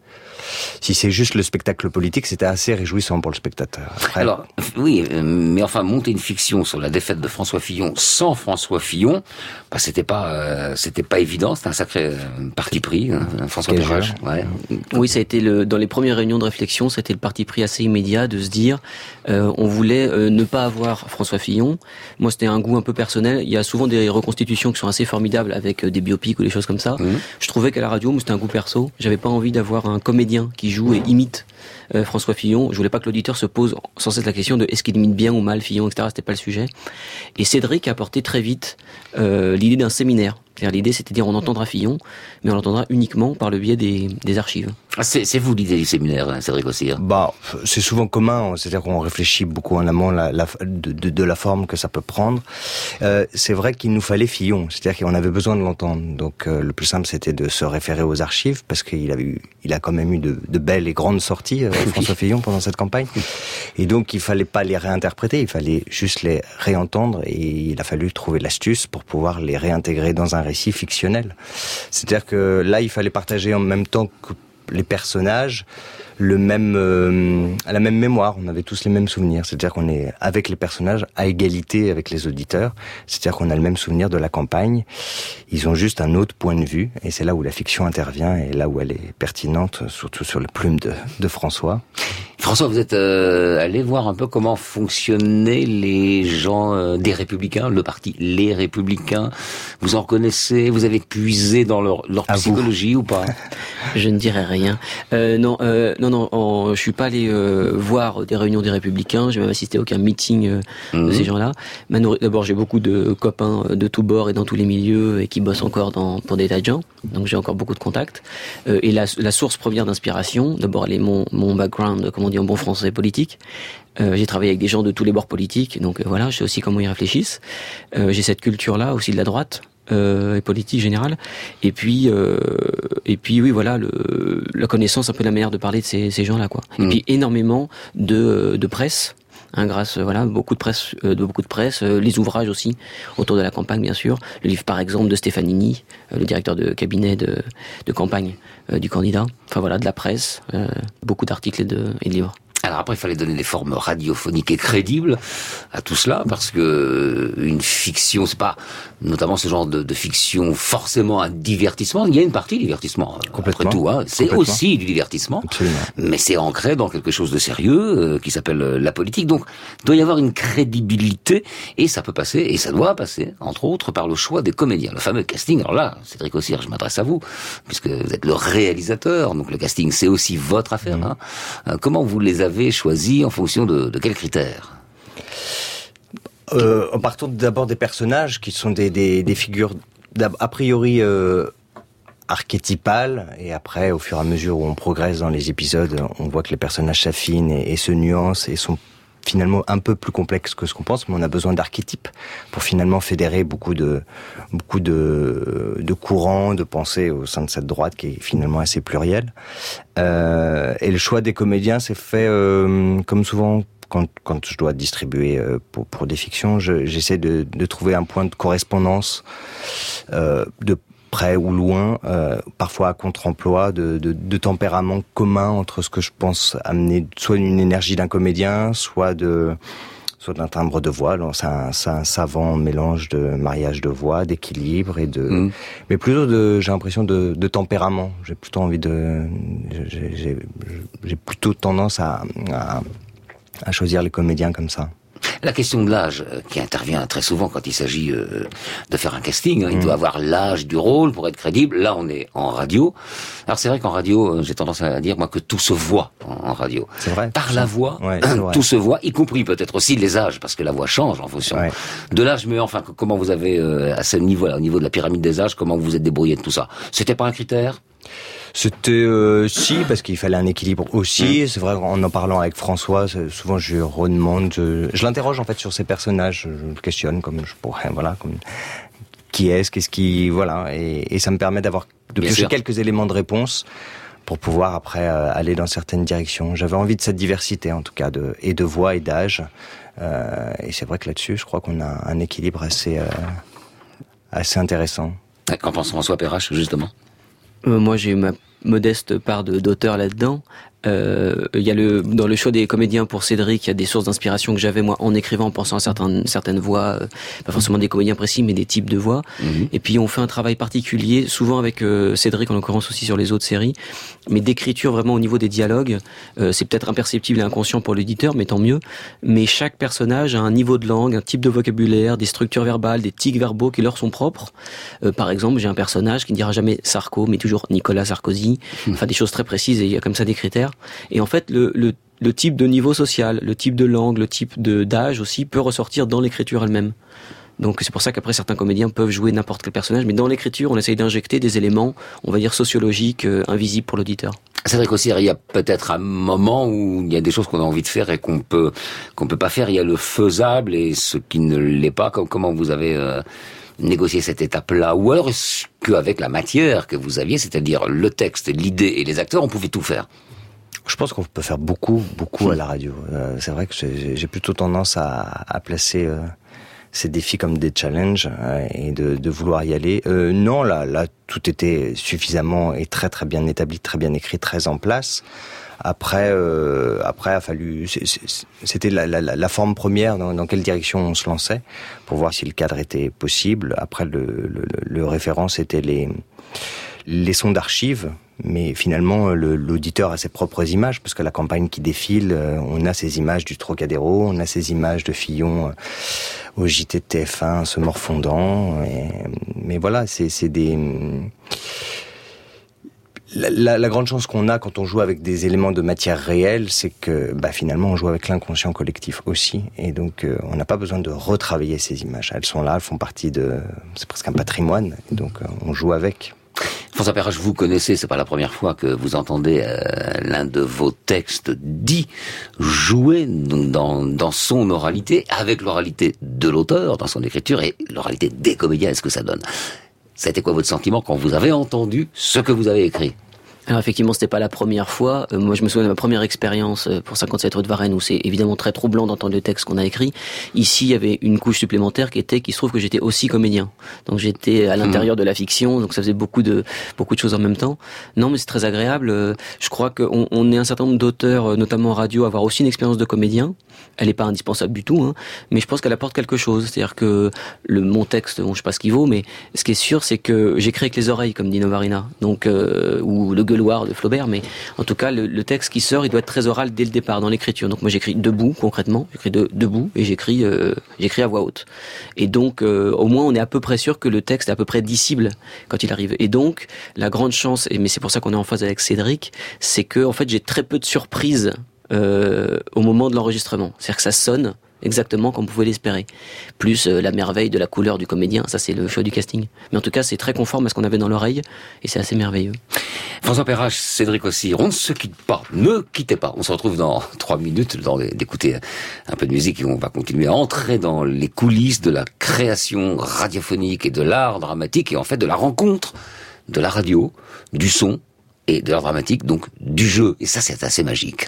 si c'est juste le spectacle politique, c'était assez réjouissant pour le spectateur. Après, alors, oui, mais enfin, monter une fiction sur la défaite de François Fillon sans François Fillon, bah, c'était pas, euh, c'était pas évident, c'était un sacré euh, parti pris, hein, François Perrache. Ouais. Oui, ça a été le, dans les premières réunions de réflexion, c'était le parti pris assez immédiat de se dire, euh, on voulait euh, ne pas avoir François Fillon. Moi, c'était un goût un peu personnel. Il y a souvent des reconstitutions qui sont assez formidables avec euh, des biopics ou des choses comme ça. Mmh. Je trouvais qu'à la radio, moi, c'était un goût perso. J'avais pas envie d'avoir un comédien qui joue et imite euh, François Fillon. Je voulais pas que l'auditeur se pose sans cesse la question de est-ce qu'il imite bien ou mal Fillon, et cetera. C'était pas le sujet. Et Cédric a apporté très vite euh, l'idée d'un séminaire. C'est-à-dire l'idée, c'était de dire on entendra Fillon, mais on l'entendra uniquement par le biais des, des archives. Ah, c'est, c'est vous l'idée du séminaire, hein, Cédric Ossire? Bah, c'est souvent commun, c'est-à-dire qu'on réfléchit beaucoup en amont la, la, de, de, de la forme que ça peut prendre. Euh, c'est vrai qu'il nous fallait Fillon, c'est-à-dire qu'on avait besoin de l'entendre. Donc euh, le plus simple, c'était de se référer aux archives, parce qu'il a eu, il a quand même eu de, de belles et grandes sorties, euh, François Fillon, pendant cette campagne. Et donc il fallait pas les réinterpréter, il fallait juste les réentendre, et il a fallu trouver l'astuce pour pouvoir les réintégrer dans un récit fictionnel. C'est-à-dire que là, il fallait partager en même temps que les personnages le même, euh, la même mémoire. On avait tous les mêmes souvenirs. C'est-à-dire qu'on est avec les personnages à égalité avec les auditeurs. C'est-à-dire qu'on a le même souvenir de la campagne. Ils ont juste un autre point de vue. Et c'est là où la fiction intervient et là où elle est pertinente, surtout sur le plume de, de François. François, vous êtes euh, allé voir un peu comment fonctionnaient les gens euh, des Républicains, le parti Les Républicains. Vous en connaissez, vous avez puisé dans leur, leur psychologie ou pas? Je ne dirais rien. Euh, non, euh, non, non, en, je suis pas allé euh, voir des réunions des Républicains. J'ai même assisté à aucun meeting euh, mmh. de ces gens-là. D'abord, j'ai beaucoup de copains de tous bords et dans tous les milieux et qui bossent encore dans, pour des tas de gens. Donc, j'ai encore beaucoup de contacts. Euh, et la, la source première d'inspiration, d'abord, elle est mon, mon background, comment on dit en bon français, politique. Euh, j'ai travaillé avec des gens de tous les bords politiques, donc euh, voilà, je sais aussi comment ils réfléchissent. Euh, j'ai cette culture-là aussi de la droite euh, et politique générale. Et puis, euh, et puis oui, voilà, le, la connaissance, un peu la manière de parler de ces, ces gens-là, quoi. Mmh. Et puis énormément de, de presse. Hein, grâce voilà beaucoup de presse euh, de beaucoup de presse euh, les ouvrages aussi autour de la campagne, bien sûr, le livre par exemple de Stefanini, euh, le directeur de cabinet de, de campagne euh, du candidat, enfin voilà, de la presse, euh, beaucoup d'articles et de, et de livres. Alors après, il fallait donner des formes radiophoniques et crédibles à tout cela, parce que une fiction, c'est pas notamment ce genre de, de fiction forcément un divertissement. Il y a une partie divertissement, après tout, hein. C'est aussi du divertissement, absolument. Mais c'est ancré dans quelque chose de sérieux euh, qui s'appelle euh, la politique. Donc, il doit y avoir une crédibilité, et ça peut passer, et ça doit passer, entre autres, par le choix des comédiens. Le fameux casting. Alors là, Cédric Ossire, je m'adresse à vous, puisque vous êtes le réalisateur, donc le casting, c'est aussi votre affaire. Mmh. Hein. Euh, comment vous les avez choisi en fonction de, de quels critères? euh, En partant d'abord des personnages qui sont des, des, des figures a priori euh, archétypales, et après, au fur et à mesure où on progresse dans les épisodes, on voit que les personnages s'affinent et, et se nuancent et sont finalement un peu plus complexes que ce qu'on pense, mais on a besoin d'archétypes pour finalement fédérer beaucoup de beaucoup de, de courants, de pensées au sein de cette droite qui est finalement assez plurielle. Euh, et le choix des comédiens s'est fait euh, comme souvent quand, quand je dois distribuer euh, pour, pour des fictions, je, j'essaie de, de trouver un point de correspondance euh, de près ou loin, euh, parfois à contre-emploi, de, de, de tempéraments communs entre ce que je pense amener, soit une énergie d'un comédien, soit de, soit d'un timbre de voix. Alors, c'est un, c'est un savant mélange de mariage de voix, d'équilibre et de, mmh. mais plutôt de, j'ai l'impression de, de tempérament. J'ai plutôt envie de, j'ai, j'ai, j'ai plutôt tendance à, à, à choisir les comédiens comme ça. La question de l'âge, euh, qui intervient très souvent quand il s'agit euh, de faire un casting, hein, il mmh. doit avoir l'âge du rôle pour être crédible. Là, on est en radio. Alors, c'est vrai qu'en radio, euh, j'ai tendance à dire, moi, que tout se voit en, en radio. C'est vrai. Par la voix, ouais, tout se voit, y compris peut-être aussi les âges, parce que la voix change en fonction ouais. de l'âge. Mais enfin, comment vous avez, euh, à ce niveau-là, au niveau de la pyramide des âges, comment vous vous êtes débrouillé de tout ça? C'était pas un critère? C'était euh, si, parce qu'il fallait un équilibre aussi. Mmh. C'est vrai, en en parlant avec François, souvent je redemande, je, je l'interroge en fait sur ses personnages, je le questionne comme je pourrais, voilà, comme qui est-ce, qu'est-ce qui, voilà, et, et ça me permet d'avoir de piocher quelques éléments de réponse pour pouvoir après euh, aller dans certaines directions. J'avais envie de cette diversité en tout cas, de et de voix et d'âge, euh, et c'est vrai que là-dessus, je crois qu'on a un équilibre assez euh, assez intéressant. Qu'en pense François Perrache justement? Euh, moi, j'ai eu ma modeste part de, d'auteur là-dedans. Euh, il y a le dans le choix des comédiens pour Cédric, il y a des sources d'inspiration que j'avais moi en écrivant, en pensant à certaines certaines voix, euh, pas forcément des comédiens précis, mais des types de voix. Mm-hmm. Et puis on fait un travail particulier, souvent avec euh, Cédric en l'occurrence aussi sur les autres séries, mais d'écriture vraiment au niveau des dialogues. Euh, c'est peut-être imperceptible et inconscient pour l'éditeur, mais tant mieux. Mais chaque personnage a un niveau de langue, un type de vocabulaire, des structures verbales, des tics verbaux qui leur sont propres. Euh, par exemple, j'ai un personnage qui ne dira jamais Sarko, mais toujours Nicolas Sarkozy. Mm-hmm. Enfin des choses très précises et il y a comme ça des critères. Et en fait, le, le, le type de niveau social, le type de langue, le type de d'âge aussi peut ressortir dans l'écriture elle-même. Donc c'est pour ça qu'après certains comédiens peuvent jouer n'importe quel personnage, mais dans l'écriture, on essaye d'injecter des éléments, on va dire sociologiques, euh, invisibles pour l'auditeur. C'est vrai qu'aussi, il y a peut-être un moment où il y a des choses qu'on a envie de faire et qu'on peut qu'on peut pas faire. Il y a le faisable et ce qui ne l'est pas. Comment vous avez euh, négocié cette étape-là? Ou alors est-ce qu'avec la matière que vous aviez, c'est-à-dire le texte, l'idée et les acteurs, on pouvait tout faire? Je pense qu'on peut faire beaucoup, beaucoup à la radio. Euh, c'est vrai que j'ai, j'ai plutôt tendance à, à placer euh, ces défis comme des challenges euh, et de, de vouloir y aller. Euh, non, là, là, tout était suffisamment et très, très bien établi, très bien écrit, très en place. Après, euh, après, a fallu. C'était la, la, la forme première dans, dans quelle direction on se lançait pour voir si le cadre était possible. Après, le, le, le référent, c'était les les sons d'archives. Mais finalement, le, l'auditeur a ses propres images, parce que la campagne qui défile, euh, on a ces images du Trocadéro, on a ces images de Fillon euh, au J T de T F un, se morfondant. Et, mais voilà, c'est, c'est des... La, la, la grande chance qu'on a quand on joue avec des éléments de matière réelle, c'est que bah, finalement on joue avec l'inconscient collectif aussi, et donc euh, on n'a pas besoin de retravailler ces images. Elles sont là, elles font partie de, c'est presque un patrimoine, donc euh, on joue avec. François Perrache, vous connaissez, c'est pas la première fois que vous entendez euh, l'un de vos textes dit jouer dans, dans son oralité, avec l'oralité de l'auteur dans son écriture et l'oralité des comédiens. Est-ce que ça donne? Ça a été quoi votre sentiment quand vous avez entendu ce que vous avez écrit? Alors effectivement, c'était pas la première fois. Euh, moi, je me souviens de ma première expérience pour cinquante-sept rue de Varennes, où c'est évidemment très troublant d'entendre le texte qu'on a écrit. Ici, il y avait une couche supplémentaire qui était qu'il se trouve que j'étais aussi comédien. Donc j'étais à l'intérieur mmh. de la fiction, donc ça faisait beaucoup de beaucoup de choses en même temps. Non, mais c'est très agréable. Je crois qu'on on est un certain nombre d'auteurs, notamment en radio, à avoir aussi une expérience de comédien. Elle n'est pas indispensable du tout, hein, mais je pense qu'elle apporte quelque chose. C'est-à-dire que le mon texte, bon, je sais pas ce qu'il vaut, mais ce qui est sûr, c'est que j'écris avec les oreilles, comme dit Novarina, donc euh, ou le gueuloir de Flaubert, mais en tout cas, le, le texte qui sort, il doit être très oral dès le départ dans l'écriture. Donc moi, j'écris debout, concrètement, j'écris de, debout et j'écris, euh, j'écris à voix haute. Et donc, euh, au moins, on est à peu près sûr que le texte est à peu près dissible quand il arrive. Et donc, la grande chance, et mais c'est pour ça qu'on est en phase avec Cédric, c'est que en fait, j'ai très peu de surprises. Euh, au moment de l'enregistrement. C'est-à-dire que ça sonne exactement comme vous pouvez l'espérer. Plus euh, la merveille de la couleur du comédien, ça c'est le choix du casting. Mais en tout cas, c'est très conforme à ce qu'on avait dans l'oreille, et c'est assez merveilleux. François Perrache, Cédric aussi, on ne se quitte pas, ne quittez pas. On se retrouve dans trois minutes, le temps d'écouter un peu de musique, et on va continuer à entrer dans les coulisses de la création radiophonique et de l'art dramatique, et en fait de la rencontre de la radio, du son, et de l'art dramatique, donc du jeu. Et ça, c'est assez magique.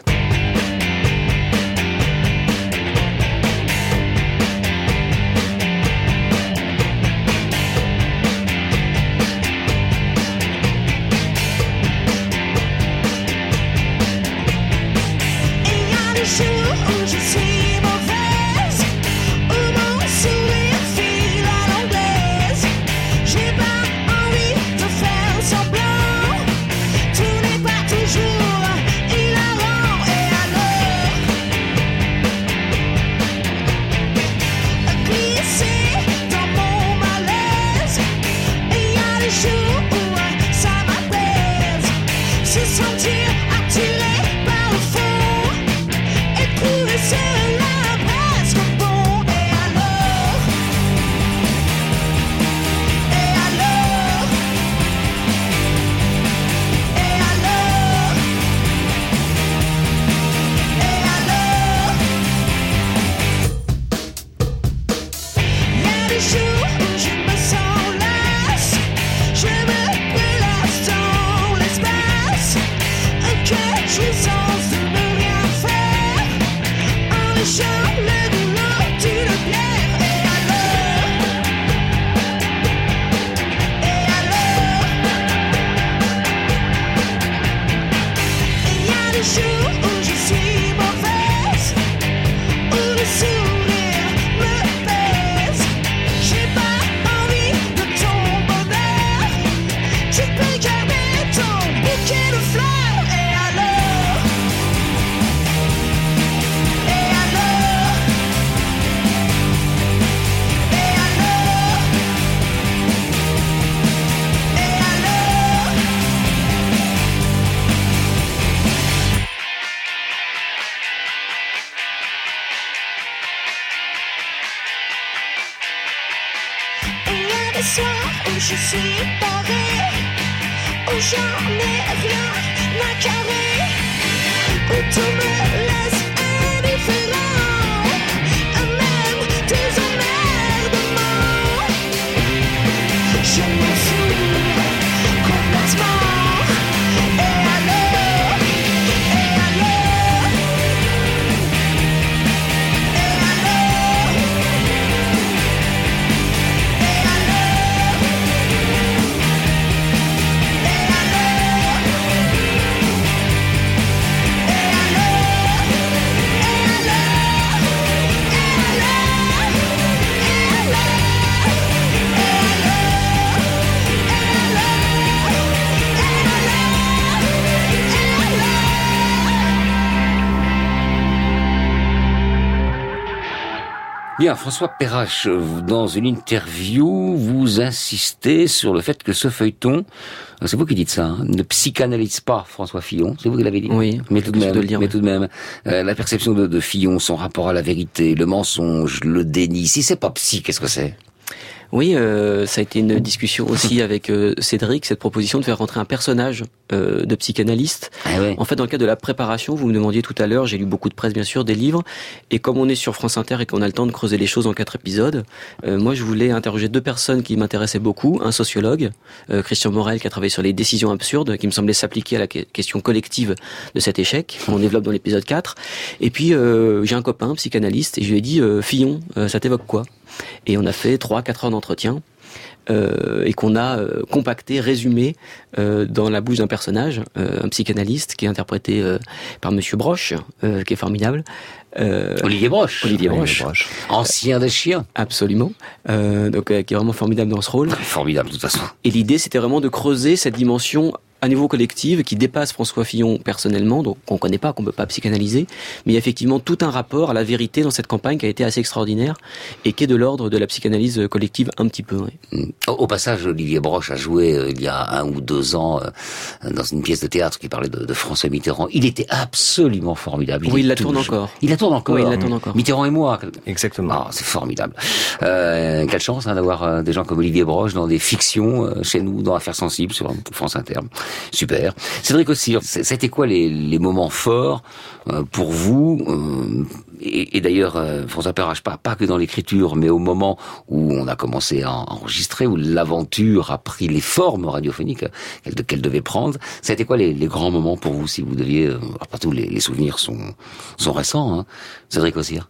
Je suis parée, où j'en ai rien à carrer, où tout me laisse indifférent, à même des emmerdements. Je m'en fous complètement. Et alors, et alors, et alors, et alors. Et alors, Bien, François Perrache, dans une interview, vous insistez sur le fait que ce feuilleton, c'est vous qui dites ça, hein, ne psychanalyse pas François Fillon, c'est vous qui l'avez dit. Oui, mais tout de même, de le dire, mais oui. tout de même, euh, la perception de, de Fillon, son rapport à la vérité, le mensonge, le déni, si c'est pas psy, qu'est-ce que c'est ? Oui, euh, ça a été une discussion aussi avec euh, Cédric, cette proposition de faire rentrer un personnage euh, de psychanalyste. Ah ouais. En fait, dans le cadre de la préparation, vous me demandiez tout à l'heure, j'ai lu beaucoup de presse bien sûr, des livres, et comme on est sur France Inter et qu'on a le temps de creuser les choses en quatre épisodes, euh, moi je voulais interroger deux personnes qui m'intéressaient beaucoup, un sociologue, euh, Christian Morel, qui a travaillé sur les décisions absurdes, qui me semblait s'appliquer à la question collective de cet échec, qu'on développe dans l'épisode quatre, et puis euh, j'ai un copain, psychanalyste, et je lui ai dit euh, Fillon, euh, ça t'évoque quoi ? Et on a fait trois quatre heures d'entretien euh, et qu'on a euh, compacté, résumé euh, dans la bouche d'un personnage, euh, un psychanalyste qui est interprété euh, par Monsieur Broche, euh, qui est formidable. Euh, Olivier Broche. Olivier Broche. Olivier Broche. Ancien des chiens. Absolument. Euh, donc euh, qui est vraiment formidable dans ce rôle. Formidable de toute façon. Et l'idée c'était vraiment de creuser cette dimension à niveau collectif qui dépasse François Fillon personnellement, donc qu'on connaît pas, qu'on peut pas psychanalyser, mais il y a effectivement tout un rapport à la vérité dans cette campagne qui a été assez extraordinaire et qui est de l'ordre de la psychanalyse collective un petit peu. Oui. Au, au passage, Olivier Broche a joué euh, il y a un ou deux ans euh, dans une pièce de théâtre qui parlait de, de François Mitterrand. Il était absolument formidable. Il oui, il la tourne encore. Il la tourne encore. Oui, il la tourne encore. Mitterrand et moi. Exactement. Ah, c'est formidable. Euh, quelle chance hein, d'avoir euh, des gens comme Olivier Broche dans des fictions euh, chez nous, dans Affaires sensibles sur France Inter. Super. Cédric Ossire, c'était quoi les, les moments forts euh, pour vous euh, Et, et d'ailleurs, euh, François Perrache, pas, pas que dans l'écriture, mais au moment où on a commencé à enregistrer, où l'aventure a pris les formes radiophoniques qu'elle, qu'elle devait prendre. C'était quoi les, les grands moments pour vous, si vous deviez... Euh, partout, les, les souvenirs sont, sont récents. Hein. Cédric Ossire.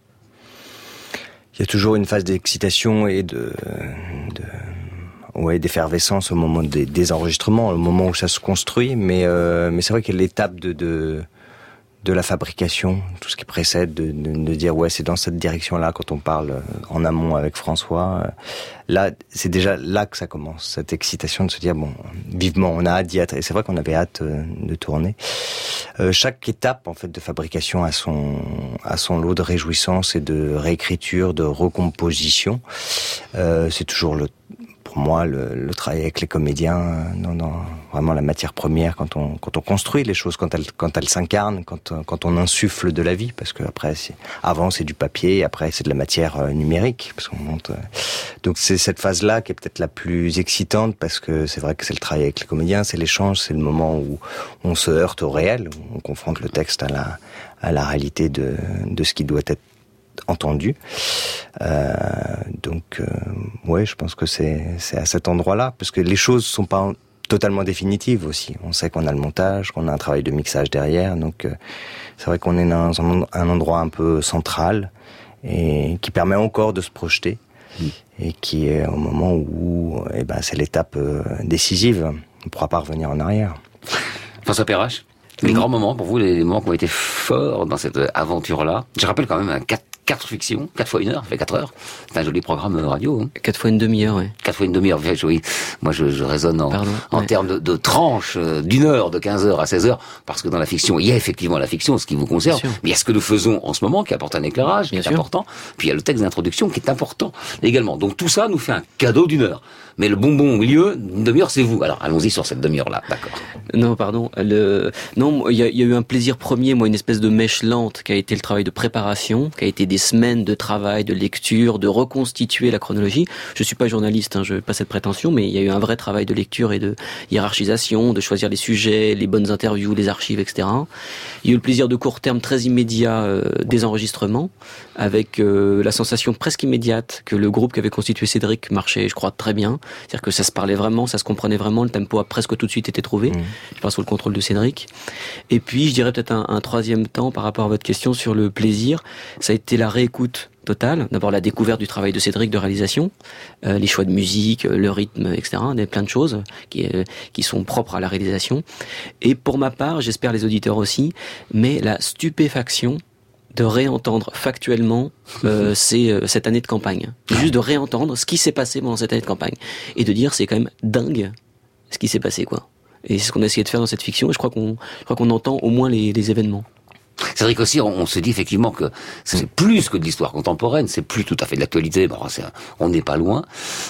Il y a toujours une phase d'excitation et de... de... ouais, d'effervescence au moment des, des enregistrements, au moment où ça se construit, mais euh, mais c'est vrai qu'il y a l'étape de, de de la fabrication, tout ce qui précède, de, de, de dire ouais c'est dans cette direction-là quand on parle en amont avec François. Là, c'est déjà là que ça commence, cette excitation de se dire bon, vivement, on a hâte d'y être. Et c'est vrai qu'on avait hâte de tourner. Euh, chaque étape en fait de fabrication a son a son lot de réjouissance et de réécriture, de recomposition. Euh, c'est toujours le pour moi, le, le travail avec les comédiens, dans, dans vraiment la matière première, quand on quand on construit les choses, quand elles quand elles s'incarnent, quand quand on insuffle de la vie, parce que après, c'est, avant c'est du papier, après c'est de la matière euh, numérique, parce qu'on monte. Euh, donc c'est cette phase-là qui est peut-être la plus excitante, parce que c'est vrai que c'est le travail avec les comédiens, c'est l'échange, c'est le moment où on se heurte au réel, où on confronte le texte à la à la réalité de de ce qui doit être entendu. Euh, donc, euh, ouais, je pense que c'est c'est à cet endroit-là, parce que les choses sont pas totalement définitives aussi. On sait qu'on a le montage, qu'on a un travail de mixage derrière, donc euh, c'est vrai qu'on est dans un, un endroit un peu central et qui permet encore de se projeter mmh. et qui est au moment où, eh ben, c'est l'étape euh, décisive. On ne pourra pas revenir en arrière. François Perrache, les mmh. grands moments pour vous, les moments qui ont été forts dans cette aventure-là. Je rappelle quand même un quatre Quatre fictions, quatre fois une heure, ça fait quatre heures. C'est un joli programme radio. Hein. Quatre fois une demi-heure, oui. Quatre fois une demi-heure, oui. Moi, je, je raisonne en, Pardon, en ouais. termes de, de tranches euh, d'une heure, de quinze heures à seize heures, parce que dans la fiction, il y a effectivement la fiction, ce qui vous concerne, mais il y a ce que nous faisons en ce moment, qui apporte un éclairage, qui Bien est sûr. important, puis il y a le texte d'introduction qui est important également. Donc tout ça nous fait un cadeau d'une heure. Mais le bonbon au milieu, une demi-heure, c'est vous. Alors, allons-y sur cette demi-heure-là, d'accord. Non, pardon. Le... Non, il y, y a eu un plaisir premier, moi, une espèce de mèche lente qui a été le travail de préparation, qui a été des semaines de travail, de lecture, de reconstituer la chronologie. Je suis pas journaliste, hein, je n'ai pas cette prétention, mais il y a eu un vrai travail de lecture et de hiérarchisation, de choisir les sujets, les bonnes interviews, les archives, et cetera. Il y a eu le plaisir de court terme très immédiat euh, des enregistrements, avec euh, la sensation presque immédiate que le groupe qu'avait constitué Cédric marchait, je crois, très bien. C'est-à-dire que ça se parlait vraiment, ça se comprenait vraiment, le tempo a presque tout de suite été trouvé. Mmh. Je parle sous le contrôle de Cédric. Et puis, je dirais peut-être un, un troisième temps par rapport à votre question sur le plaisir. Ça a été la réécoute totale. D'abord, la découverte du travail de Cédric de réalisation, euh, les choix de musique, le rythme, et cetera. Des, plein de choses qui, euh, qui sont propres à la réalisation. Et pour ma part, j'espère les auditeurs aussi, mais la stupéfaction de réentendre factuellement euh, c'est, euh, cette année de campagne. Juste de réentendre ce qui s'est passé pendant cette année de campagne. Et de dire, c'est quand même dingue ce qui s'est passé, quoi. Et c'est ce qu'on a essayé de faire dans cette fiction, et je crois qu'on, je crois qu'on entend au moins les, les événements. Cédric Ossire, on, on se dit effectivement que c'est plus que de l'histoire contemporaine, c'est plus tout à fait de l'actualité, bon, c'est, on n'est pas loin,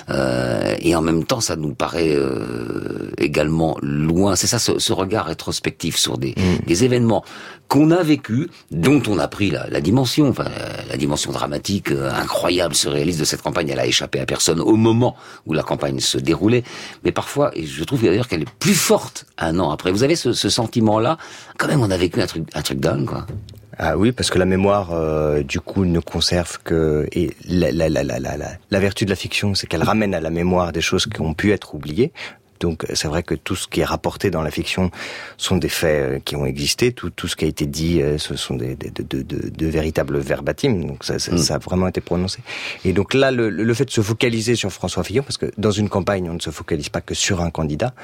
euh, et en même temps ça nous paraît euh, également loin, c'est ça ce, ce regard rétrospectif sur des, mmh. des événements qu'on a vécus, dont on a pris la, la dimension, enfin la, la dimension dramatique, euh, incroyable, surréaliste de cette campagne, elle a échappé à personne au moment où la campagne se déroulait, mais parfois, et je trouve d'ailleurs qu'elle est plus forte un an après. Vous avez ce, ce sentiment-là, quand même on a vécu un truc, un truc dingue, quoi. Ah oui, parce que la mémoire, euh, du coup, ne conserve que... Et la, la, la, la, la, la vertu de la fiction, c'est qu'elle ramène à la mémoire des choses qui ont pu être oubliées. Donc c'est vrai que tout ce qui est rapporté dans la fiction sont des faits qui ont existé, tout, tout ce qui a été dit, ce sont des, des, de, de, de, de véritables verbatim, donc ça, ça, mmh. ça a vraiment été prononcé. Et donc là, le, le fait de se focaliser sur François Fillon, parce que dans une campagne, on ne se focalise pas que sur un candidat,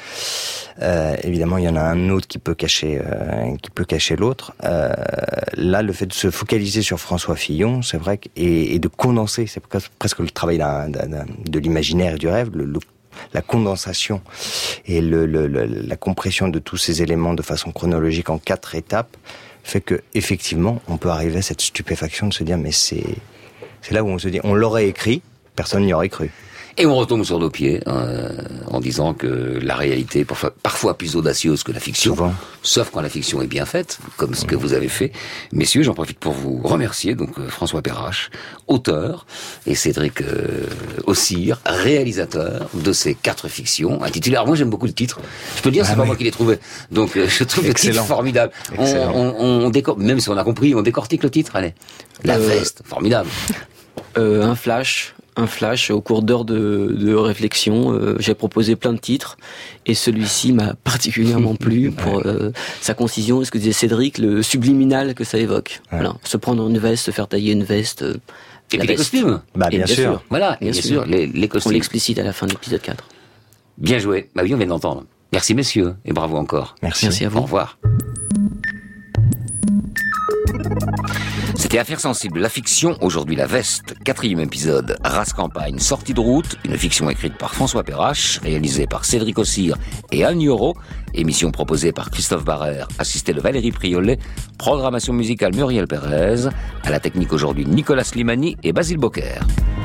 euh, évidemment il y en a un autre qui peut cacher, euh, qui peut cacher l'autre. Euh, là, le fait de se focaliser sur François Fillon, c'est vrai, que, et, et de condenser, c'est presque le travail d'un, d'un, de l'imaginaire et du rêve, le, le la condensation et le, le, le, la compression de tous ces éléments de façon chronologique en quatre étapes fait que effectivement on peut arriver à cette stupéfaction de se dire mais c'est c'est là où on se dit on l'aurait écrit, personne n'y aurait cru. Et on retombe sur nos pieds euh, en disant que la réalité est parfois, parfois plus audacieuse que la fiction, souvent. Sauf quand la fiction est bien faite, comme ce que vous avez fait. Messieurs, j'en profite pour vous remercier, donc euh, François Perrache, auteur, et Cédric euh, Ossire, réalisateur de ces quatre fictions intitulées. Alors moi j'aime beaucoup le titre, je peux dire, ah c'est oui. pas moi qui l'ai trouvé, donc euh, je trouve Excellent. Le titre formidable. On, on, on décor... Même si on a compris, on décortique le titre, allez. La euh... veste, formidable. Euh, un flash... Un flash au cours d'heures de, de réflexion. Euh, j'ai proposé plein de titres et celui-ci m'a particulièrement plu pour euh, sa concision, ce que disait Cédric, le subliminal que ça évoque. Ouais. Voilà, se prendre une veste, se faire tailler une veste. Euh, et puis les costumes. Bah bien, bien sûr. sûr. Voilà, bien, bien sûr. sûr. Les, les costumes. On l'explicite à la fin de l'épisode quatre. Bien joué. Bah oui, on vient d'entendre. Merci messieurs et bravo encore. Merci. Merci à vous. Au revoir. C'était Affaires sensibles, la fiction, aujourd'hui la veste, quatrième épisode, Race Campagne, sortie de route, une fiction écrite par François Perrache, réalisée par Cédric Ossire et Anne Yoro, émission proposée par Christophe Barrère, assisté de Valérie Priolet, programmation musicale Muriel Pérez, à la technique aujourd'hui Nicolas Slimani et Basile Bocquer.